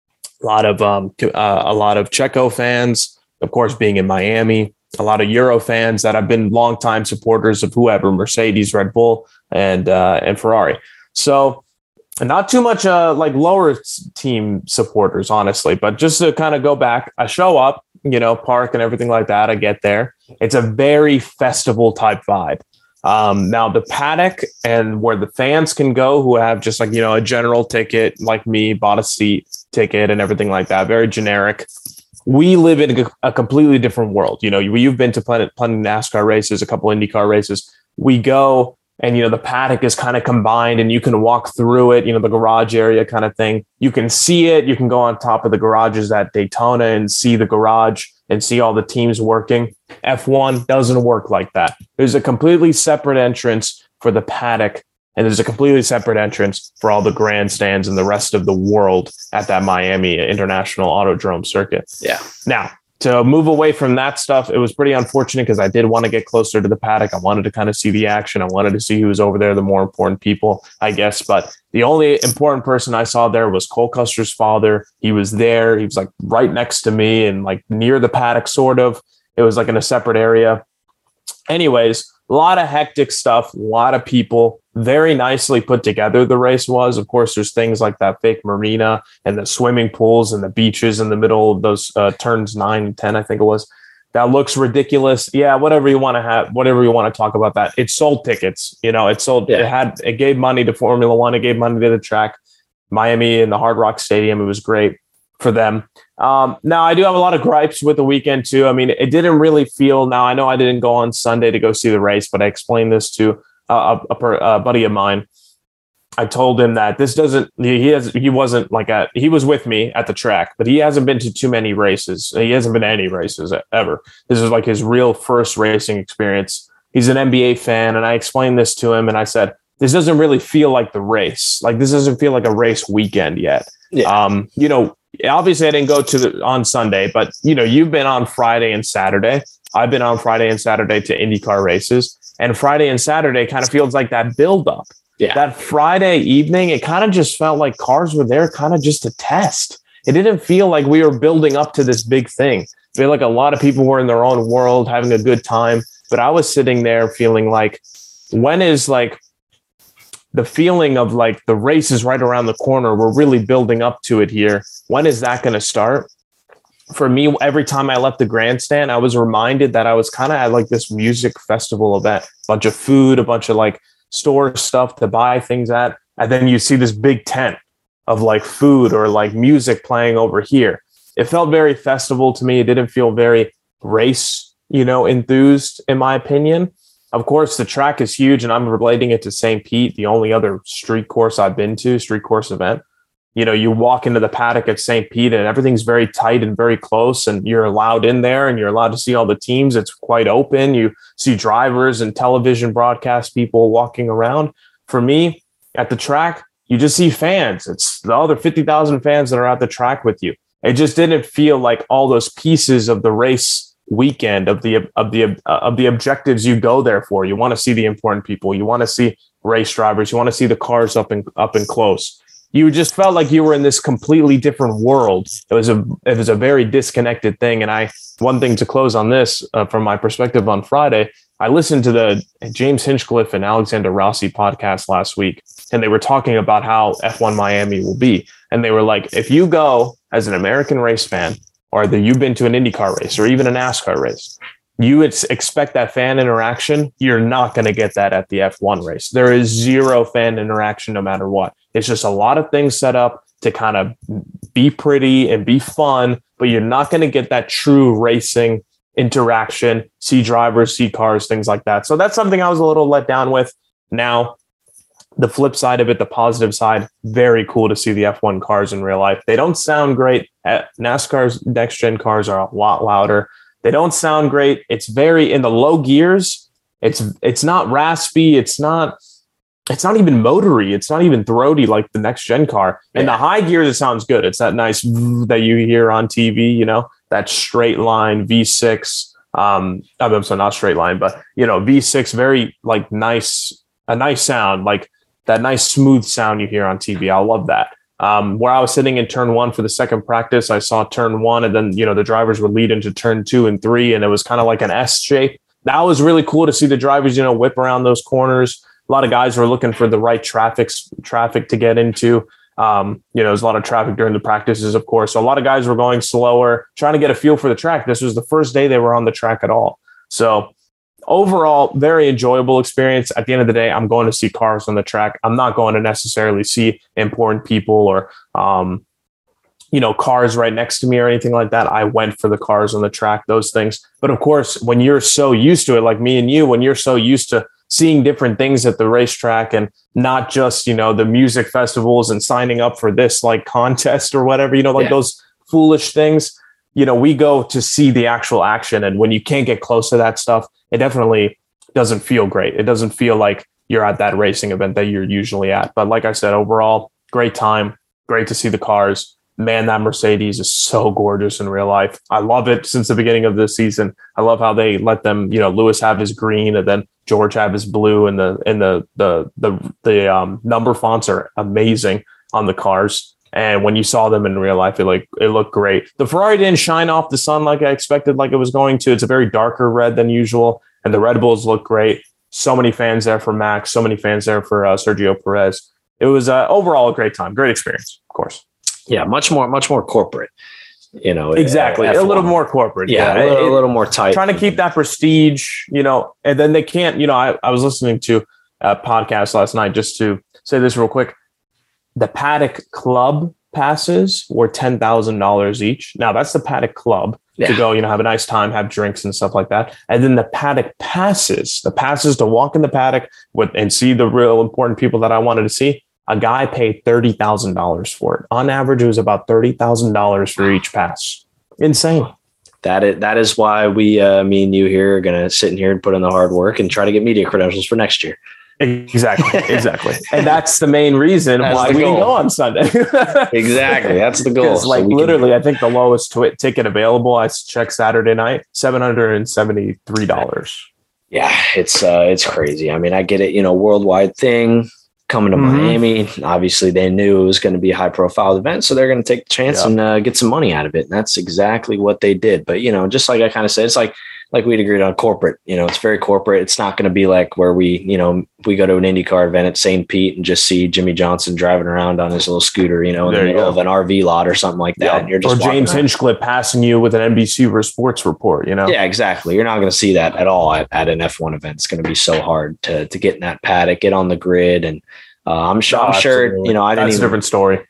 S2: a lot of um, uh, a lot of Checo fans, of course, being in Miami, a lot of Euro fans that have been longtime supporters of whoever, Mercedes, Red Bull, and uh, and Ferrari. So not too much uh, like lower team supporters, honestly, but just to kind of go back, I show up, you know, park and everything like that. I get there. It's a very festival type vibe. Um, now the paddock and where the fans can go who have just like, you know, a general ticket like me, bought a seat ticket and everything like that. Very generic. We live in a, a completely different world. You know, you, you've been to plenty, plenty NASCAR races, a couple IndyCar races. We go and, you know, the paddock is kind of combined and you can walk through it, you know, the garage area kind of thing. You can see it. You can go on top of the garages at Daytona and see the garage and see all the teams working. F one doesn't work like that. There's a completely separate entrance for the paddock, and there's a completely separate entrance for all the grandstands and the rest of the world at that Miami International Autodrome circuit.
S1: Yeah.
S2: Now, to move away from that stuff, it was pretty unfortunate because I did want to get closer to the paddock. I wanted to kind of see the action. I wanted to see who was over there, the more important people, I guess. But the only important person I saw there was Cole Custer's father. He was there. He was like right next to me and like near the paddock, sort of. It was like in a separate area. Anyways, a lot of hectic stuff, a lot of people. Very nicely put together the race was. Of course, there's things like that fake marina and the swimming pools and the beaches in the middle of those uh, turns nine and ten, I think it was. That looks ridiculous. Yeah, whatever you want to have, whatever you want to talk about that. It sold tickets. You know, it sold, yeah. it had, it gave money to Formula One. It gave money to the track, Miami and the Hard Rock Stadium. It was great for them. Um, now, I do have a lot of gripes with the weekend too. I mean, it didn't really feel, now I know I didn't go on Sunday to go see the race, but I explained this to Uh, a, a, a buddy of mine. I told him that this doesn't, he has, he wasn't like at, he was with me at the track, but he hasn't been to too many races. He hasn't been to any races ever. This is like his real first racing experience. He's an N B A fan. And I explained this to him and I said, this doesn't really feel like the race. Like this doesn't feel like a race weekend yet.
S1: Yeah.
S2: Um, you know, obviously I didn't go to the, on Sunday, but you know, you've been on Friday and Saturday. I've been on Friday and Saturday to IndyCar races. And Friday and Saturday kind of feels like that buildup.
S1: Yeah.
S2: That Friday evening, it kind of just felt like cars were there kind of just to test. It didn't feel like we were building up to this big thing. I feel like a lot of people were in their own world having a good time. But I was sitting there feeling like, when is like the feeling of like the race is right around the corner? We're really building up to it here. When is that going to start? For me, every time I left the grandstand, I was reminded that I was kind of at like this music festival event, a bunch of food, a bunch of like store stuff to buy things at. And then you see this big tent of like food or like music playing over here. it felt very festival to me. It didn't feel very race, you know, enthused, in my opinion. Of course, the track is huge, and I'm relating it to Saint Pete, the only other street course I've been to, street course event. You know, you walk into the paddock at Saint Pete and everything's very tight and very close, and you're allowed in there and you're allowed to see all the teams. It's quite open. You see drivers and television broadcast people walking around. For me, at the track, you just see fans. It's the other fifty thousand fans that are at the track with you. It just didn't feel like all those pieces of the race weekend, of the of the uh, of the objectives you go there for. You want to see the important people. You want to see race drivers. You want to see the cars up and up and close. You just felt like you were in this completely different world. It was a it was a very disconnected thing. And I one thing to close on this uh, from my perspective on Friday, I listened to the James Hinchcliffe and Alexander Rossi podcast last week, and they were talking about how F one Miami will be. And they were like, if you go as an American race fan, or that you've been to an IndyCar race or even a NASCAR race, you would expect that fan interaction. You're not going to get that at the F one race. There is zero fan interaction no matter what. It's just a lot of things set up to kind of be pretty and be fun, but you're not going to get that true racing interaction, see drivers, see cars, things like that. So that's something I was a little let down with. Now, the flip side of it, the positive side, very cool to see the F one cars in real life. They don't sound great. NASCAR's next-gen cars are a lot louder. They don't sound great. It's very in the low gears. It's it's not raspy. It's not it's not even motory. It's not even throaty like the next gen car. In the high gears, it sounds good. It's that nice that you hear on T V. You know, that straight line V six. Um, I'm sorry, not straight line, but you know, V six. Very like nice, a nice sound, like that nice smooth sound you hear on T V. I love that. Um, where I was sitting in turn one for the second practice, I saw turn one, and then, you know, the drivers would lead into turn two and three, and it was kind of like an S shape. That was really cool to see the drivers, you know, whip around those corners. A lot of guys were looking for the right traffic traffic to get into. Um, you know, there's a lot of traffic during the practices, of course. So a lot of guys were going slower, trying to get a feel for the track. This was the first day they were on the track at all. So overall, very enjoyable experience. At the end of the day, I'm going to see cars on the track. I'm not going to necessarily see important people or, um, you know, cars right next to me or anything like that. I went for the cars on the track, those things. But of course, when you're so used to it, like me and you, when you're so used to seeing different things at the racetrack and not just, you know, the music festivals and signing up for this like contest or whatever, you know, like yeah. those foolish things, you know, we go to see the actual action. And when you can't get close to that stuff, it definitely doesn't feel great. It doesn't feel like you're at that racing event that you're usually at. But like I said, overall, great time. Great to see the cars. Man, that Mercedes is so gorgeous in real life. I love it since the beginning of this season. I love how they let them, you know, Lewis have his green and then George have his blue, and the and the the the the um, number fonts are amazing on the cars. And when you saw them in real life, it like it looked great. The Ferrari didn't shine off the sun like I expected, like it was going to. It's a very darker red than usual, and the Red Bulls look great. So many fans there for Max, so many fans there for uh, Sergio Perez. It was uh, overall a great time, great experience, of course.
S1: Yeah, much more, much more corporate. You know,
S2: exactly, F one. A little more corporate.
S1: Yeah,
S2: yeah.
S1: A, little, a little more tight.
S2: Trying to keep that prestige, you know, and then they can't. You know, I, I was listening to a podcast last night just to say this real quick. The Paddock Club passes were ten thousand dollars each. Now that's the Paddock Club yeah. to go, you know, have a nice time, have drinks and stuff like that. And then the Paddock passes, the passes to walk in the paddock with and see the real important people that I wanted to see. A guy paid thirty thousand dollars for it. On average, it was about thirty thousand dollars for each pass. Insane.
S1: That is, that is why we, uh, me and you here are going to sit in here and put in the hard work and try to get media credentials for next year.
S2: Exactly. Exactly. And that's the main reason that's why we can go on Sunday.
S1: Exactly. That's the goal.
S2: So like literally, can... I think the lowest tw- ticket available, I checked Saturday night, seven hundred seventy-three dollars.
S1: Yeah, it's, uh, it's crazy. I mean, I get it, you know, worldwide thing. Coming to mm-hmm. Miami, obviously they knew it was going to be a high profile event, so they're going to take the chance yeah. and uh, get some money out of it. And that's exactly what they did. But, you know, just like I kind of said, it's like, like we'd agreed on corporate, you know, it's very corporate. It's not going to be like where we, you know, we go to an IndyCar event at Saint Pete and just see Jimmy Johnson driving around on his little scooter, you know, in there the middle of an R V lot or something like that. Yeah. And you're just
S2: or James
S1: around.
S2: Hinchcliffe passing you with an N B C sports report, you know?
S1: Yeah, exactly. You're not going to see that at all at, at an F one event. It's going to be so hard to to get in that paddock, get on the grid. And uh, I'm sure, no, I'm sure, you know, I didn't
S2: That's
S1: even,
S2: a different story.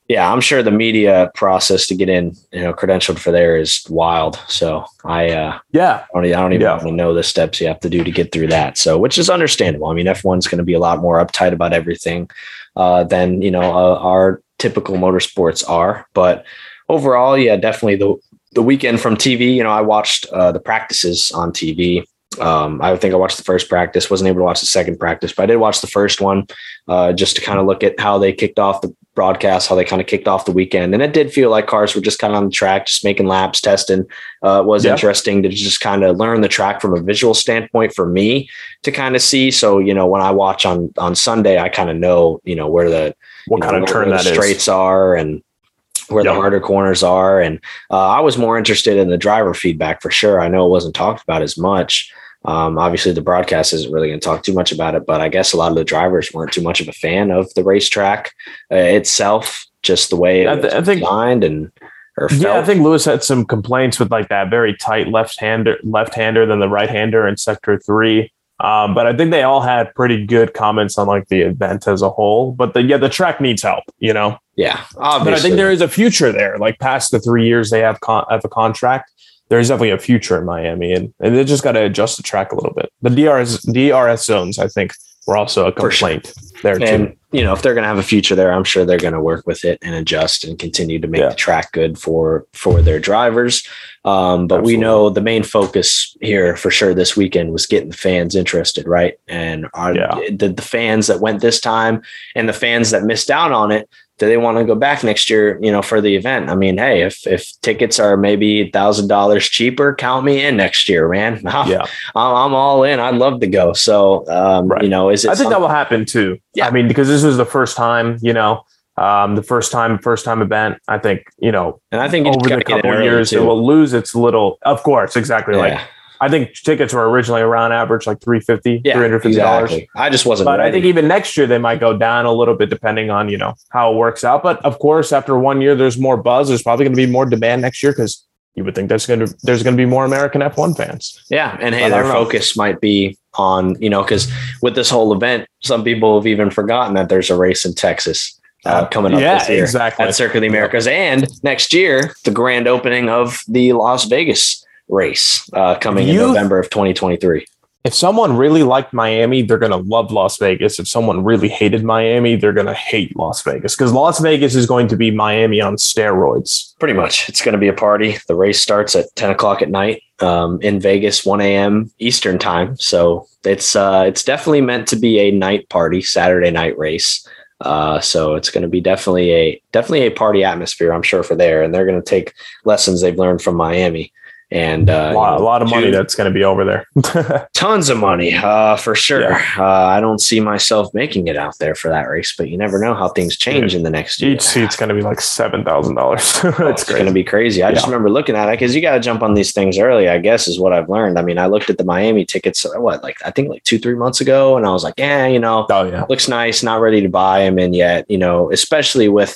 S1: Yeah, I'm sure the media process to get in, you know, credentialed for there is wild. So I, uh,
S2: yeah,
S1: I don't, I don't even
S2: yeah.
S1: really know the steps you have to do to get through that. So, which is understandable. I mean, F one's going to be a lot more uptight about everything uh, than, you know, uh, our typical motorsports are. But overall, yeah, definitely the, the weekend from T V, you know, I watched uh, the practices on T V. Um, I think I watched the first practice, wasn't able to watch the second practice, but I did watch the first one uh, just to kind of look at how they kicked off the broadcast, how they kind of kicked off the weekend. And it did feel like cars were just kind of on the track, just making laps, testing. Uh, it was yeah. interesting to just kind of learn the track from a visual standpoint for me to kind of see. So, you know, when I watch on, on Sunday, I kind of know, you know, where the,
S2: what kind
S1: know,
S2: of turn
S1: that
S2: the
S1: straights
S2: is.
S1: are and where yep. the harder corners are. And uh, I was more interested in the driver feedback for sure. I know it wasn't talked about as much. Um, obviously the broadcast isn't really going to talk too much about it, but I guess a lot of the drivers weren't too much of a fan of the racetrack uh, itself, just the way it
S2: I, th-
S1: was
S2: I think,
S1: designed and, or
S2: yeah,
S1: felt.
S2: I think Lewis had some complaints with like that very tight left-hander, left-hander than the right-hander in sector three. Um, but I think they all had pretty good comments on like the event as a whole, but the, yeah, the track needs help, you know?
S1: Yeah. Obviously.
S2: But I think there is a future there, like past the three years they have, con- have a contract. There's definitely a future in Miami, and, and they just got to adjust the track a little bit. The D R S D R S zones, I think, were also a complaint sure. there too.
S1: And you know, if they're going to have a future there, I'm sure they're going to work with it and adjust and continue to make yeah. the track good for for their drivers. Um, but Absolutely. We know the main focus here for sure this weekend was getting the fans interested, right? And our, yeah. the, the fans that went this time and the fans that missed out on it, do they want to go back next year, you know, for the event? I mean, hey, if if tickets are maybe a thousand dollars cheaper, count me in next year, man. I'm,
S2: yeah,
S1: I'm, I'm all in. I'd love to go. So, um, right. you know, is it?
S2: I think something- that will happen too. Yeah. I mean, because this was the first time, you know, um, the first time, first time event. I think, you know,
S1: and I think
S2: over the couple of years, too. It will lose its little. Of course, exactly. Yeah. Like. I think tickets were originally around average like three hundred fifty dollars, yeah, three hundred fifty dollars.
S1: Exactly. I just wasn't
S2: But
S1: ready.
S2: I think even next year they might go down a little bit depending on, you know, how it works out. But of course, after one year, there's more buzz. There's probably going to be more demand next year because you would think there's going to there's going to be more American F one fans.
S1: Yeah. And hey, their focus might be on, you know, because with this whole event, some people have even forgotten that there's a race in Texas. Uh, coming up
S2: yeah,
S1: this year
S2: exactly.
S1: at Circuit of the Americas. Yep. And next year, the grand opening of the Las Vegas race uh, coming you, in November of twenty twenty-three.
S2: If someone really liked Miami, they're going to love Las Vegas. If someone really hated Miami, they're going to hate Las Vegas because Las Vegas is going to be Miami on steroids.
S1: Pretty much. It's going to be a party. The race starts at ten o'clock at night um, in Vegas, one a.m. Eastern time. So it's uh, it's definitely meant to be a night party, Saturday night race. Uh, so it's going to be definitely a definitely a party atmosphere, I'm sure, for there. And they're going to take lessons they've learned from Miami. And uh,
S2: a, lot,
S1: you know,
S2: a lot of money that's going to be over there.
S1: Tons of money, uh, for sure.
S2: Yeah.
S1: Uh, I don't see myself making it out there for that race, but you never know how things change yeah. in the next year.
S2: Each seat's going to be like seven thousand dollars.
S1: Oh, it's going to be crazy. I yeah. just remember looking at it because you got to jump on these things early, I guess, is what I've learned. I mean, I looked at the Miami tickets, what, like, I think like two, three months ago, and I was like, yeah, you know,
S2: oh, yeah.
S1: looks nice, not ready to buy them in yet, you know, especially with,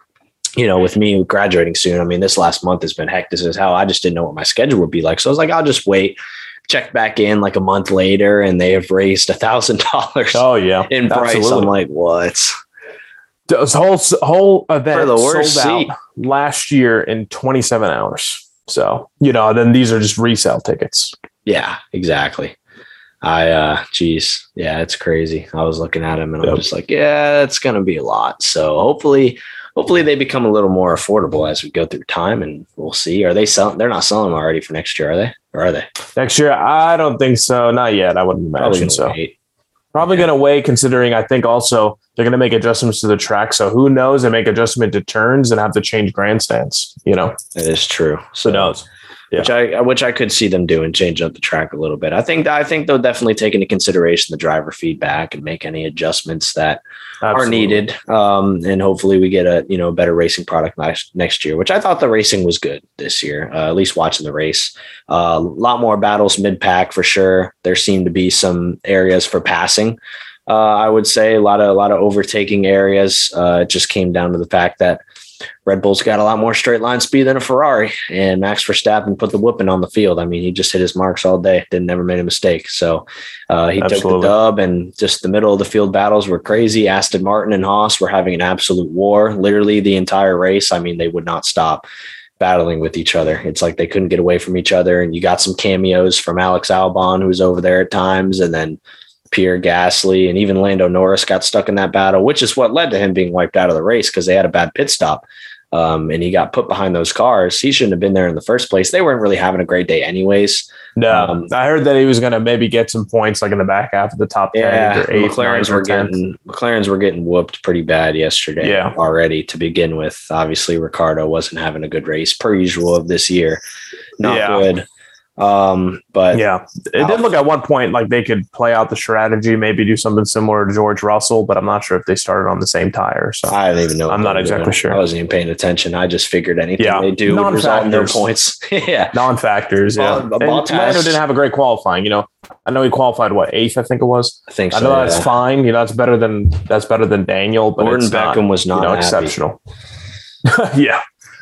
S1: you know, with me graduating soon. I mean, this last month has been hectic as hell. I just didn't know what my schedule would be like. So I was like, I'll just wait, check back in like a month later, and they have raised a thousand dollars.
S2: Oh yeah,
S1: in price. Absolutely. I'm like, what?
S2: This whole whole event
S1: for the worst
S2: sold
S1: seat.
S2: out last year in twenty-seven hours. So you know, then these are just resale tickets.
S1: Yeah, exactly. I, uh, geez, yeah, it's crazy. I was looking at them and yep. I'm just like, yeah, it's gonna be a lot. So hopefully. Hopefully they become a little more affordable as we go through time, and we'll see. Are they selling? They're not selling them already for next year, are they? Or are they?
S2: Next year? I don't think so. Not yet. I wouldn't imagine Probably so. Wait. Probably okay. going to wait, considering I think also they're going to make adjustments to the track. So who knows? They make adjustment to turns and have to change grandstands. You know,
S1: that is true. So
S2: who knows?
S1: Yeah. Which I which I could see them doing, change up the track a little bit. I think I think they'll definitely take into consideration the driver feedback and make any adjustments that Absolutely. are needed. Um, and hopefully we get a you know better racing product next next year. Which I thought the racing was good this year. Uh, at least watching the race, uh, a lot more battles mid pack for sure. There seemed to be some areas for passing. Uh, I would say a lot of a lot of overtaking areas. Uh, it just came down to the fact that Red Bull's got a lot more straight line speed than a Ferrari, and Max Verstappen put the whooping on the field. I mean, he just hit his marks all day, didn't never made a mistake. So uh, he Absolutely. took the dub, and just the middle of the field battles were crazy. Aston Martin and Haas were having an absolute war, literally the entire race. I mean, they would not stop battling with each other. It's like they couldn't get away from each other. And you got some cameos from Alex Albon, who was over there at times, and then Pierre Gasly, and even Lando Norris got stuck in that battle, which is what led to him being wiped out of the race because they had a bad pit stop. Um, and he got put behind those cars. He shouldn't have been there in the first place. They weren't really having a great day anyways.
S2: No,
S1: um,
S2: I heard that he was going to maybe get some points like in the back half of the top
S1: yeah,
S2: ten. Or eight,
S1: McLaren's were getting McLaren's were getting whooped pretty bad yesterday
S2: yeah.
S1: already to begin with. Obviously, Ricardo wasn't having a good race per usual of this year. Not
S2: yeah.
S1: good. Um, but
S2: yeah, it did look at one point like they could play out the strategy, maybe do something similar to George Russell, but I'm not sure if they started on the same tire. So
S1: I don't even know.
S2: I'm not exactly
S1: doing.
S2: sure.
S1: I wasn't even paying attention. I just figured anything
S2: yeah.
S1: they do would result in no points. yeah.
S2: Non-factors. Yeah.
S1: Ball, Bottas,
S2: Lando didn't have a great qualifying. You know, I know he qualified what eighth, I think it was.
S1: I think so.
S2: I know that's
S1: yeah.
S2: fine. You know, that's better than that's better than Daniel, but
S1: Gordon
S2: it's
S1: Beckham
S2: not,
S1: was not
S2: you know,
S1: happy.
S2: exceptional. yeah.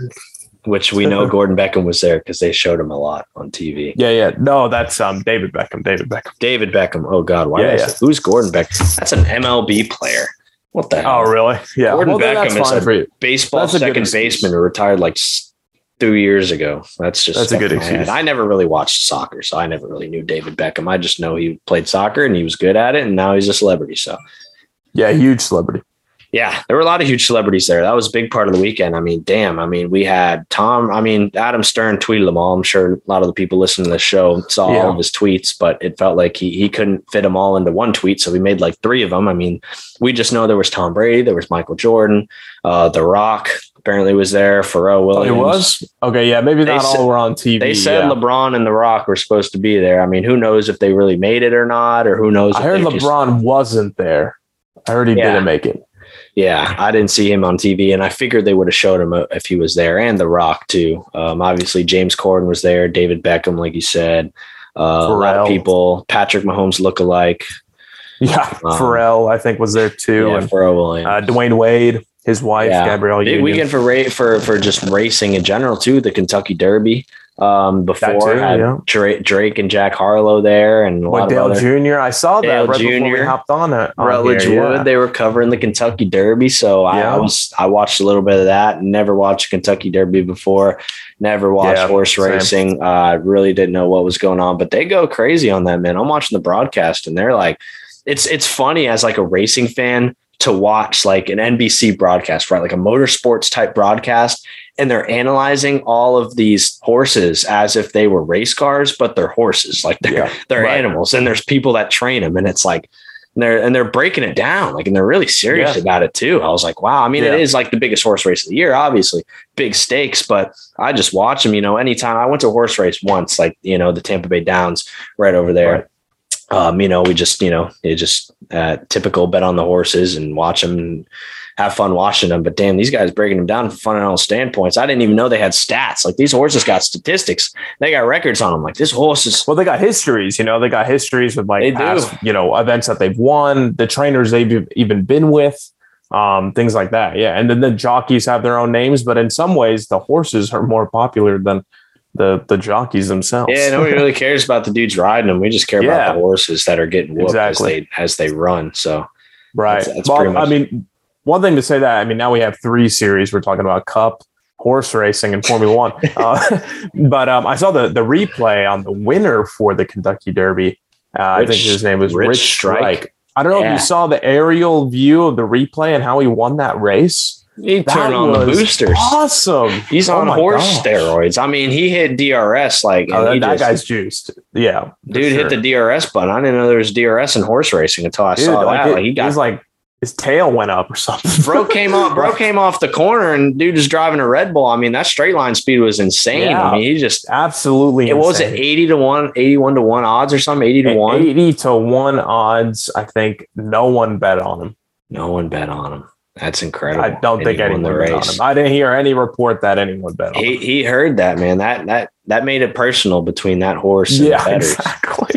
S1: Which we know Gordon Beckham was there because they showed him a lot on T V.
S2: Yeah, yeah. No, that's um David Beckham. David Beckham.
S1: David Beckham. Oh God, why?
S2: Yeah,
S1: yeah.
S2: yeah.
S1: Who's Gordon Beckham? That's an M L B player. What the hell?
S2: Oh, really? Yeah.
S1: Gordon
S2: well,
S1: Beckham is a
S2: for you.
S1: baseball
S2: That's a
S1: second baseman who retired like two years ago. That's just
S2: that's a good excuse.
S1: I never really watched soccer, so I never really knew David Beckham. I just know he played soccer and he was good at it, and now he's a celebrity. So,
S2: yeah, huge celebrity.
S1: Yeah, there were a lot of huge celebrities there. That was a big part of the weekend. I mean, damn. I mean, we had Tom. I mean, Adam Stern tweeted them all. I'm sure a lot of the people listening to the show saw yeah. all of his tweets, but it felt like he he couldn't fit them all into one tweet. So we made like three of them. I mean, we just know there was Tom Brady, there was Michael Jordan, uh, The Rock apparently was there, Pharrell Williams.
S2: Oh, it was? Okay, yeah, maybe not
S1: said,
S2: all were on T V.
S1: They said
S2: yeah.
S1: LeBron and The Rock were supposed to be there. I mean, who knows if they really made it or not, or who knows?
S2: I
S1: if
S2: heard LeBron
S1: just,
S2: wasn't there. I heard he yeah. didn't make it.
S1: Yeah, I didn't see him on T V, and I figured they would have showed him if he was there, and The Rock too. Um, obviously, James Corden was there, David Beckham, like you said, uh, a lot of people, Patrick Mahomes lookalike.
S2: Yeah, um, Pharrell, I think, was there too.
S1: Yeah,
S2: and,
S1: Pharrell Williams.
S2: Uh, Dwayne Wade, his wife, yeah. Gabrielle Union.
S1: Big weekend for, ra- for, for just racing in general too, the Kentucky Derby. Um, before
S2: too,
S1: had
S2: yeah.
S1: Drake, Drake and Jack Harlow there, and a lot
S2: Dale
S1: of other,
S2: Junior I saw that
S1: Dale
S2: right
S1: Junior
S2: before we hopped on it. On
S1: Rutledge
S2: here,
S1: Wood,
S2: yeah.
S1: they were covering the Kentucky Derby, so yeah. I was I watched a little bit of that. Never watched Kentucky Derby before. Never watched
S2: yeah,
S1: horse
S2: same.
S1: racing. I uh, really didn't know what was going on, but they go crazy on that, man. I'm watching the broadcast, and they're like, it's it's funny as like a racing fan to watch like an N B C broadcast, right? Like a motorsports type broadcast. And they're analyzing all of these horses as if they were race cars, but they're horses, like they're,
S2: yeah,
S1: they're
S2: right.
S1: animals. And there's people that train them. And it's like, and they're, and they're breaking it down. Like, and they're really serious
S2: yeah.
S1: about it too. I was like, wow. I mean, yeah. it is like the biggest horse race of the year, obviously big stakes, but I just watch them, you know, anytime I went to a horse race once, like, you know, the Tampa Bay Downs right over there. Right. Um, you know, we just, you know, it just uh, typical bet on the horses and watch them and have fun watching them. But damn, these guys breaking them down from fundamental standpoints. I didn't even know they had stats. Like these horses got statistics. They got records on them. Like this horse is.
S2: Well, they got histories, you know, they got histories with like past, you know, events that they've won, the trainers they've even been with, um, things like that. Yeah. And then the jockeys have their own names, but in some ways the horses are more popular than the the jockeys themselves.
S1: Yeah, nobody really cares about the dudes riding them. We just care yeah. about the horses that are getting whooped exactly. as they as they run. So
S2: right.
S1: That's, that's
S2: well,
S1: much-
S2: I mean, one thing to say that I mean now we have three series. We're talking about Cup, horse racing, and Formula One. Uh, but um, I saw the the replay on the winner for the Kentucky Derby. Uh, Rich, I think his name was Rich, Rich Strike. Strike. I don't know yeah. if you saw the aerial view of the replay and how he won that race.
S1: He turned on the boosters.
S2: Awesome.
S1: He's on oh horse gosh. steroids. I mean, he hit D R S like
S2: oh, that, that
S1: just,
S2: guy's juiced. Yeah.
S1: Dude sure. hit the D R S button. I didn't know there was D R S in horse racing until I dude, saw
S2: like
S1: that.
S2: It,
S1: like he got
S2: it was like his tail went up or something.
S1: Bro came off, bro came off the corner and dude is driving a Red Bull. I mean, that straight line speed was insane.
S2: Yeah,
S1: I mean, he just
S2: absolutely
S1: it was it eighty to one, eighty-one to one odds or something, eighty to one.
S2: eighty to one odds. I think no one bet on him.
S1: No one bet on him. That's incredible.
S2: I don't
S1: and
S2: think anyone bet on him. I didn't hear any report that anyone bet on
S1: he,
S2: him.
S1: He heard that, man. That that that made it personal between that horse and
S2: yeah,
S1: the bettors.
S2: Exactly.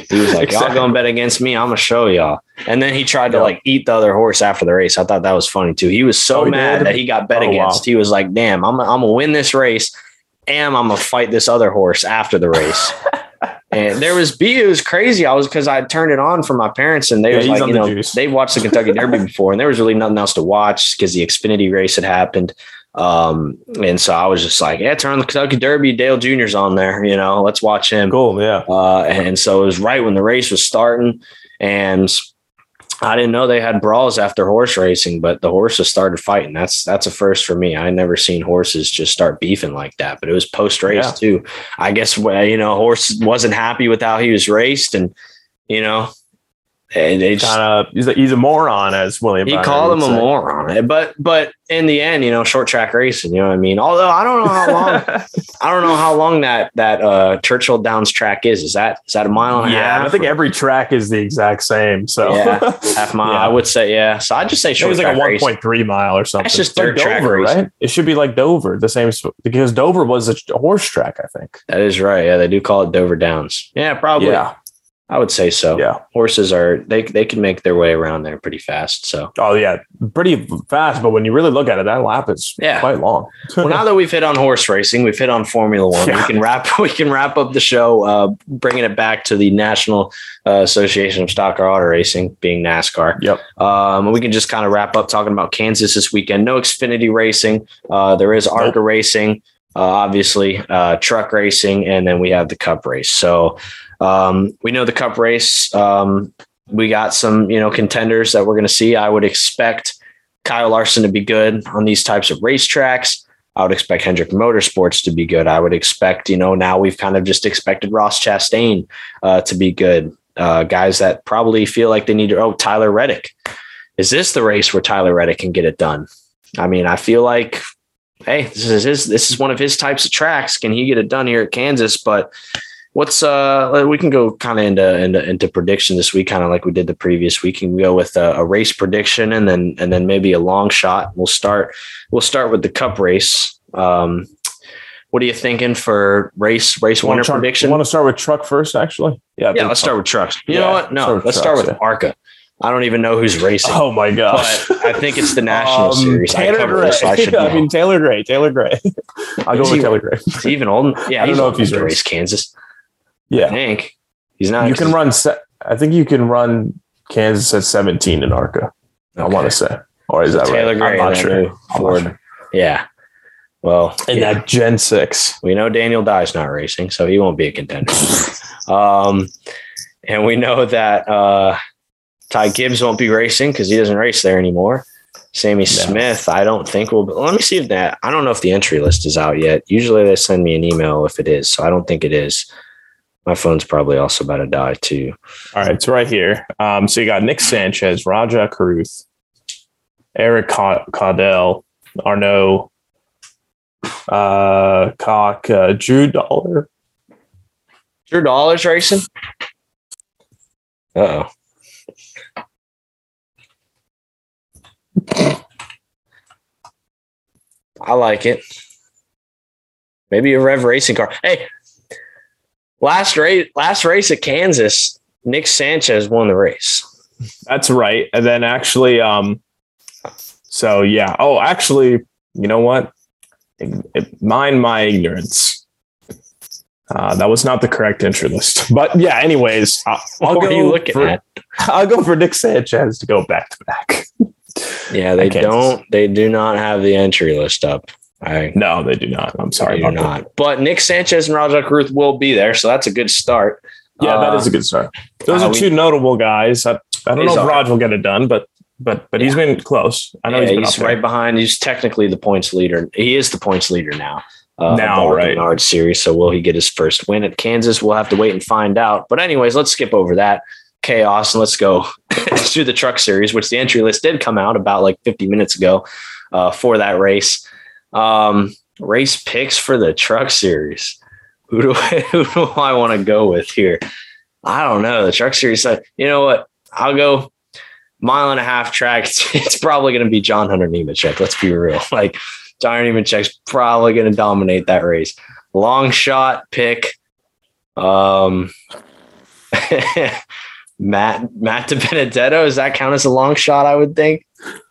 S1: He was like, exactly. Y'all gonna bet against me? I'm gonna show y'all. And then he tried to like eat the other horse after the race. I thought that was funny too. He was so oh, mad that he got bet oh, against. Wow. He was like, damn, I'm, I'm gonna win this race and I'm gonna fight this other horse after the race. And there was B, it was crazy. I was because I turned it on for my parents and they yeah, was like, you know, juice. They watched the Kentucky Derby before and there was really nothing else to watch because the Xfinity race had happened. Um, and so I was just like, yeah, turn on the Kentucky Derby. Dale Junior's on there, you know, let's watch him.
S2: Cool. Yeah.
S1: Uh, and so it was right when the race was starting and I didn't know they had brawls after horse racing, but the horses started fighting. That's, that's a first for me. I never seen horses just start beefing like that, but it was post race yeah. too. I guess, you know, horse wasn't happy with how he was raced and, you know, And they
S2: kind of he's a, he's a moron, as William.
S1: He called him a moron, but but in the end, you know, short track racing. You know what I mean? Although I don't know how long, I don't know how long that that uh, Churchill Downs track is. Is that is that a mile and a
S2: yeah,
S1: half?
S2: I think or? every track is the exact same. So
S1: yeah, half mile. Yeah. I would say yeah. So I just say short.
S2: It was like a one point three mile or something.
S1: That's just
S2: dirt
S1: like track
S2: Dover,
S1: racing.
S2: Right? It should be like Dover, the same because Dover was a horse track. I think
S1: that is right. Yeah, they do call it Dover Downs. Yeah, probably.
S2: Yeah.
S1: I would say so.
S2: Yeah.
S1: Horses are, they they can make their way around there pretty fast. So,
S2: oh, yeah, pretty fast. But when you really look at it, that lap is yeah. quite long.
S1: Well, now that we've hit on horse racing, we've hit on Formula One. Yeah. We can wrap we can wrap up the show, uh, bringing it back to the National uh, Association of Stock Car Auto Racing, being NASCAR.
S2: Yep.
S1: Um, we can just kind of wrap up talking about Kansas this weekend. No Xfinity racing. Uh, there is ARCA nope. racing, uh, obviously, uh, truck racing, and then we have the Cup race. So, Um, we know the Cup race. Um, we got some, you know, contenders that we're going to see. I would expect Kyle Larson to be good on these types of racetracks. I would expect Hendrick Motorsports to be good. I would expect, you know, now we've kind of just expected Ross Chastain uh, to be good. Uh, guys that probably feel like they need to, oh, Tyler Reddick. Is this the race where Tyler Reddick can get it done? I mean, I feel like, hey, this is his, this is one of his types of tracks. Can he get it done here at Kansas? But What's uh? We can go kind of into, into into prediction this week, kind of like we did the previous week. We can go with a, a race prediction and then and then maybe a long shot. We'll start we'll start with the Cup race. Um, what are you thinking for race race winner
S2: truck,
S1: prediction?
S2: You want to start with truck first, actually?
S1: Yeah, yeah. Let's truck. start with trucks. You yeah, know what? No, let's trucks, start with yeah. ARCA. I don't even know who's racing.
S2: Oh my gosh!
S1: But I think it's the National um, Series.
S2: Taylor
S1: I
S2: Gray. This, so I, should I mean Taylor Gray. Taylor Gray. I'll go
S1: is
S2: with
S1: he,
S2: Taylor Gray.
S1: Is he even old? Yeah,
S2: I don't know if he's
S1: race Kansas.
S2: Yeah,
S1: I think he's not.
S2: You can run. I think you can run Kansas at seventeen in ARCA. Okay. I want to say, or is so that
S1: Taylor
S2: right?
S1: Gray,
S2: I'm not sure.
S1: Ford. Sure. Yeah. Well,
S2: in yeah. that Gen six,
S1: we know Daniel Dye's not racing, so he won't be a contender. um, and we know that uh, Ty Gibbs won't be racing because he doesn't race there anymore. Sammy no. Smith, I don't think will. Be, let me see if that. I don't know if the entry list is out yet. Usually they send me an email if it is, so I don't think it is. My phone's probably also about to die too.
S2: All right, it's right here. Um, so you got Nick Sanchez, Raja Caruth, Eric Caudell, Arnaud, uh, Cock, uh, Drew Dollar.
S1: Drew Dollar's racing. Uh oh. I like it. Maybe a Rev racing car. Hey, last race, last race at Kansas, Nick Sanchez won the race.
S2: That's right. And then actually, um, so yeah. Oh, actually, you know what? It, it, mind my ignorance. Uh, that was not the correct entry list. But yeah, anyways, I'll, I'll
S1: what
S2: go
S1: are you looking
S2: for,
S1: at?
S2: I'll go for Nick Sanchez to go back to back.
S1: Yeah, they don't. They do not have the entry list up. I
S2: no, they do not. I'm sorry,
S1: they do not. That. But Nick Sanchez and Raja Caruth will be there, so that's a good start.
S2: Yeah, uh, that is a good start. Those uh, are two we, notable guys. I, I don't know if Raj will get it done, but but but yeah. he's been close. I know
S1: yeah,
S2: he's, been
S1: he's right behind. He's technically the points leader. He is the points leader now. Uh,
S2: now, right?
S1: Menard series. So will he get his first win at Kansas? We'll have to wait and find out. But anyways, let's skip over that chaos and let's go through the truck series, which the entry list did come out about like fifty minutes ago uh, for that race. Um, race picks for the truck series. Who do I, who do I want to go with here? I don't know. The truck series. You know what? I'll go mile and a half track. It's, it's probably going to be John Hunter Nemechek. Let's be real. Like John Hunter Nemechek's probably going to dominate that race. Long shot pick. Um, Matt Matt DiBenedetto, does that count as a long shot? I would think.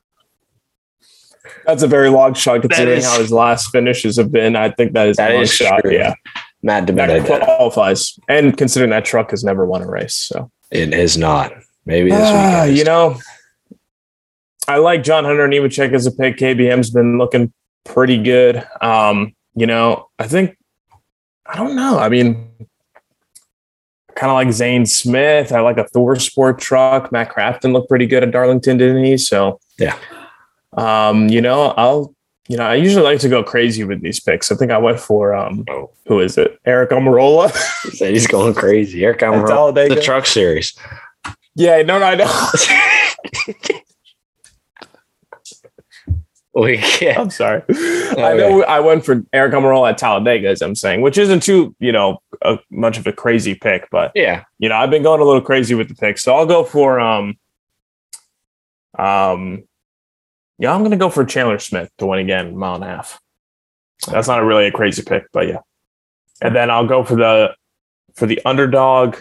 S2: That's a very long shot considering
S1: is,
S2: how his last finishes have been. I think that is
S1: that
S2: a long
S1: is
S2: shot.
S1: True.
S2: Yeah,
S1: Matt DiBenedetto
S2: that qualifies, and considering that truck has never won a race, so
S1: it is not. Maybe this
S2: uh,
S1: weekend.
S2: You know, I like John Hunter Nemechek as a pick. K B M's been looking pretty good. Um, you know, I think I don't know. I mean, kind of like Zane Smith. I like a Thor Sport truck. Matt Crafton looked pretty good at Darlington, didn't he? So
S1: yeah.
S2: Um, you know, I'll, you know, I usually like to go crazy with these picks. I think I went for, um,
S1: oh.
S2: who is it? Eric Almirola.
S1: He said he's going crazy. Eric Almirola, the truck series.
S2: Yeah, no, no, I know.
S1: we can't.
S2: I'm sorry. Okay. I know I went for Eric Almirola at Talladega, as I'm saying, which isn't too, you know, a, much of a crazy pick, but
S1: yeah,
S2: you know, I've been going a little crazy with the picks. So I'll go for, um, um, Yeah, I'm going to go for Chandler Smith to win again, mile and a half. That's not a really a crazy pick, but yeah. And then I'll go for the for the underdog,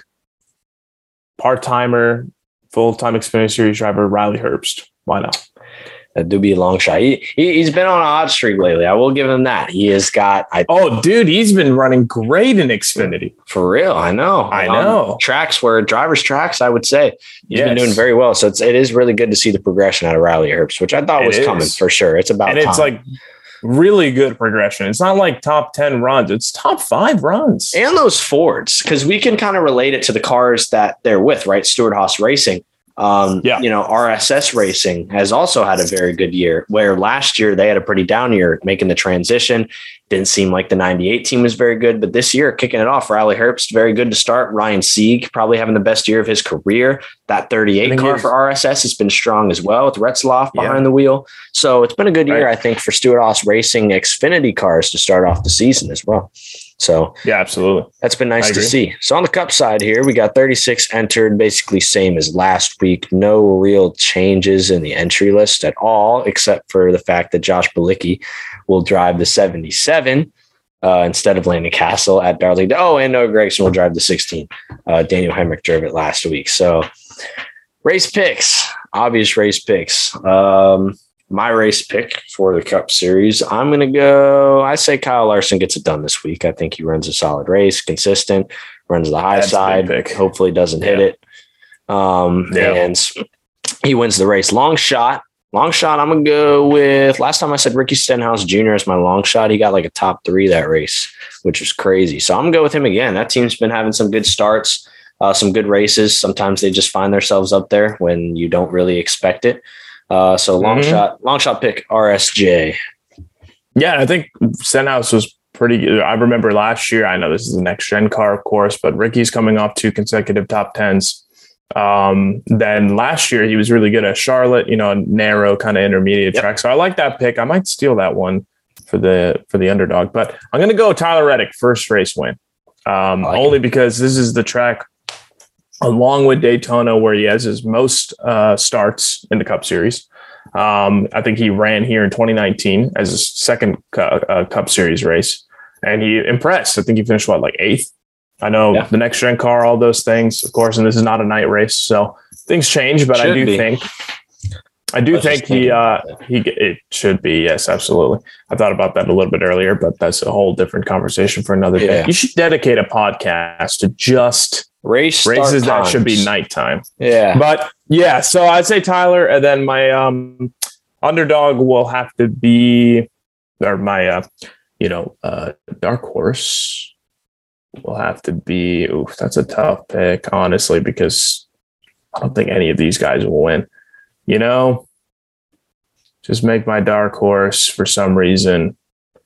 S2: part-timer, full-time Xfinity Series driver, Riley Herbst. Why not?
S1: That do be a long shot. He, he, he's been on a hot streak lately. I will give him that. He has got... I,
S2: oh, dude, he's been running great in Xfinity.
S1: For real, I know.
S2: I know.
S1: Um, tracks where driver's tracks, I would say. He's
S2: yes.
S1: been doing very well. So it's, it is really good to see the progression out of Riley Herbst, which I thought it was is. coming for sure. It's about
S2: And
S1: time.
S2: It's like really good progression. It's not like top ten runs. It's top five runs.
S1: And those Fords, because we can kind of relate it to the cars that they're with, right? Stewart-Haas Racing. Um,
S2: yeah.
S1: You know, R S S Racing has also had a very good year, where last year they had a pretty down year making the transition. Didn't seem like the ninety-eight team was very good, but this year kicking it off, Riley Herbst, very good to start. Ryan Sieg probably having the best year of his career. That thirty-eight car for R S S has been strong as well, with Retzloff behind yeah. the wheel. So it's been a good year, right. I think, for Stewart-Haas Racing Xfinity cars to start off the season as well. So
S2: yeah, absolutely.
S1: That's been nice to see. So on the Cup side here, we got thirty-six entered, basically same as last week. No real changes in the entry list at all, except for the fact that Josh Bilicki will drive the seventy-seven uh, instead of Landon Castle at Darlington. Oh, and Noah Gragson will drive the sixteen. Uh, Daniel Hemrick drove it last week. So race picks, obvious race picks. Um, My race pick for the Cup Series, I'm going to go, I say Kyle Larson gets it done this week. I think he runs a solid race, consistent, runs the high That's side, hopefully doesn't yeah. hit it. Um, yeah. And he wins the race. Long shot, long shot, I'm going to go with, last time I said Ricky Stenhouse Junior as my long shot. He got like a top three that race, which was crazy. So I'm going to go with him again. That team's been having some good starts, uh, some good races. Sometimes they just find themselves up there when you don't really expect it. Uh, so long mm-hmm. shot, long shot pick R S J.
S2: Yeah, I think Stenhouse was pretty good. I remember last year, I know this is the next gen car, of course, but Ricky's coming off two consecutive top tens. Um, then last year he was really good at Charlotte, you know, a narrow kind of intermediate yep. track. So I like that pick. I might steal that one for the, for the underdog, but I'm going to go Tyler Reddick, first race win. Um, like only it. because this is the track along with Daytona, where he has his most uh, starts in the Cup Series. Um, I think he ran here in twenty nineteen as his second cu- uh, Cup Series race, and he impressed. I think he finished, what, like eighth? I know yeah. the next gen car, all those things, of course, and this is not a night race, so things change, but should I do be. think I do think he uh, he it should be, yes, absolutely. I thought about that a little bit earlier, but that's a whole different conversation for another yeah. day. You should dedicate a podcast to just
S1: race
S2: races that
S1: times.
S2: should be nighttime.
S1: Yeah,
S2: but yeah, so I'd say Tyler, and then my um, underdog will have to be, or my uh, you know uh, dark horse will have to be. Oof, that's a tough pick, honestly, because I don't think any of these guys will win. You know, just make my dark horse for some reason.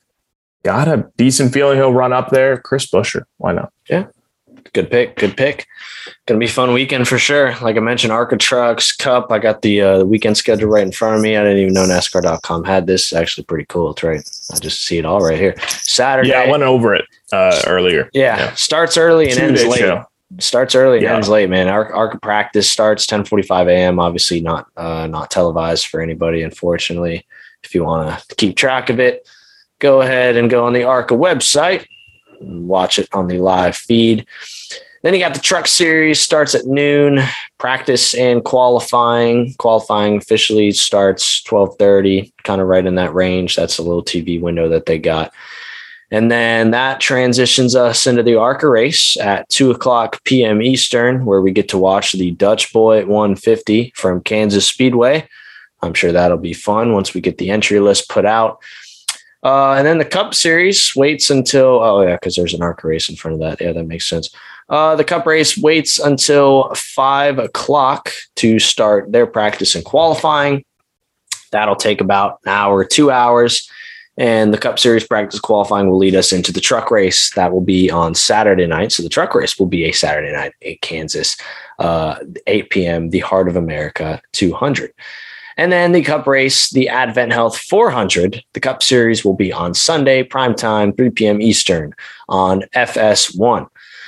S2: Got a decent feeling he'll run up there. Chris Buescher. Why not?
S1: Yeah. Good pick. Good pick. Going to be a fun weekend for sure. Like I mentioned, ARCA Trucks, Cup. I got the, uh, the weekend schedule right in front of me. I didn't even know NASCAR dot com had this. It's actually pretty cool. It's right. I just see it all right here. Saturday.
S2: Yeah, I went over it uh, earlier.
S1: Yeah, yeah. Starts early and
S2: Two
S1: ends late.
S2: Show.
S1: Starts early and
S2: yeah.
S1: ends late, man. Our ARCA practice starts ten forty-five a.m. Obviously not uh, not televised for anybody, unfortunately. If you want to keep track of it, go ahead and go on the ARCA website and watch it on the live feed. Then you got the Truck Series, starts at noon. Practice and qualifying. Qualifying officially starts twelve thirty, kind of right in that range. That's a little T V window that they got. And then that transitions us into the ARCA race at two o'clock p.m. Eastern, where we get to watch the Dutch Boy one fifty from Kansas Speedway. I'm sure that'll be fun once we get the entry list put out. Uh, and then the Cup Series waits until, oh yeah, because there's an ARCA race in front of that. Yeah, that makes sense. Uh, the Cup race waits until five o'clock to start their practice and qualifying. That'll take about an hour, two hours. And the Cup Series practice qualifying will lead us into the truck race. That will be on Saturday night. So the truck race will be a Saturday night in Kansas, uh, eight p.m., the Heart of America two hundred. And then the Cup race, the Advent Health four hundred. The Cup Series will be on Sunday, primetime, three p.m. Eastern on F S one.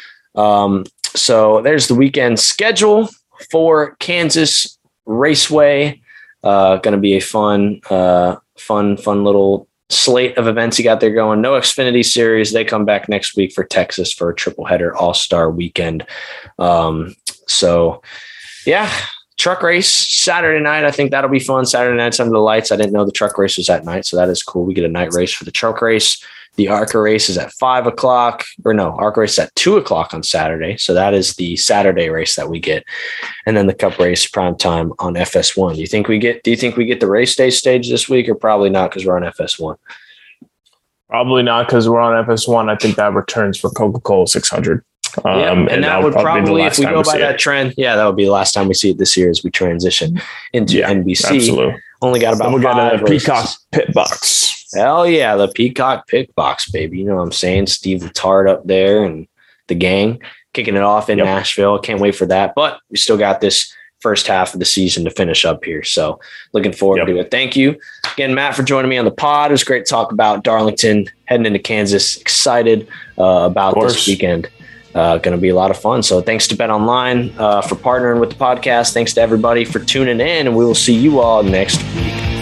S1: Um, so there's the weekend schedule for Kansas Raceway. Uh, going to be a fun, uh, fun, fun little slate of events you got there going. No Xfinity Series. They come back next week for Texas for a triple header all-star weekend. Um, so yeah, truck race Saturday night. I think that'll be fun. Saturday night's under the lights. I didn't know the truck race was at night, so that is cool. We get a night race for the truck race. The ARCA race is at five o'clock, or no, ARCA race is at two o'clock on Saturday. So that is the Saturday race that we get. And then the Cup race prime time on F S one. Do you think we get, do you think we get the race day stage this week, or probably not because we're on F S one?
S2: Probably not because we're on F S one. I think that returns for Coca-Cola six hundred. Um,
S1: yeah, and, and that would probably, probably if we go by that
S2: it.
S1: trend, yeah, that would be the last time we see it this year as we transition into
S2: yeah,
S1: N B C.
S2: Absolutely.
S1: Only got about
S2: we'll
S1: five
S2: get a Peacock pit box.
S1: Hell yeah, the Peacock pit box, baby. You know what I'm saying? Steve Letard up there and the gang kicking it off in yep. Nashville. Can't wait for that. But we still got this first half of the season to finish up here. So looking forward yep. to it. Thank you again, Matt, for joining me on the pod. It was great to talk about Darlington heading into Kansas. Excited uh, about this weekend. Uh, going to be a lot of fun. So thanks to Bet Online uh, for partnering with the podcast. Thanks to everybody for tuning in, and we will see you all next week.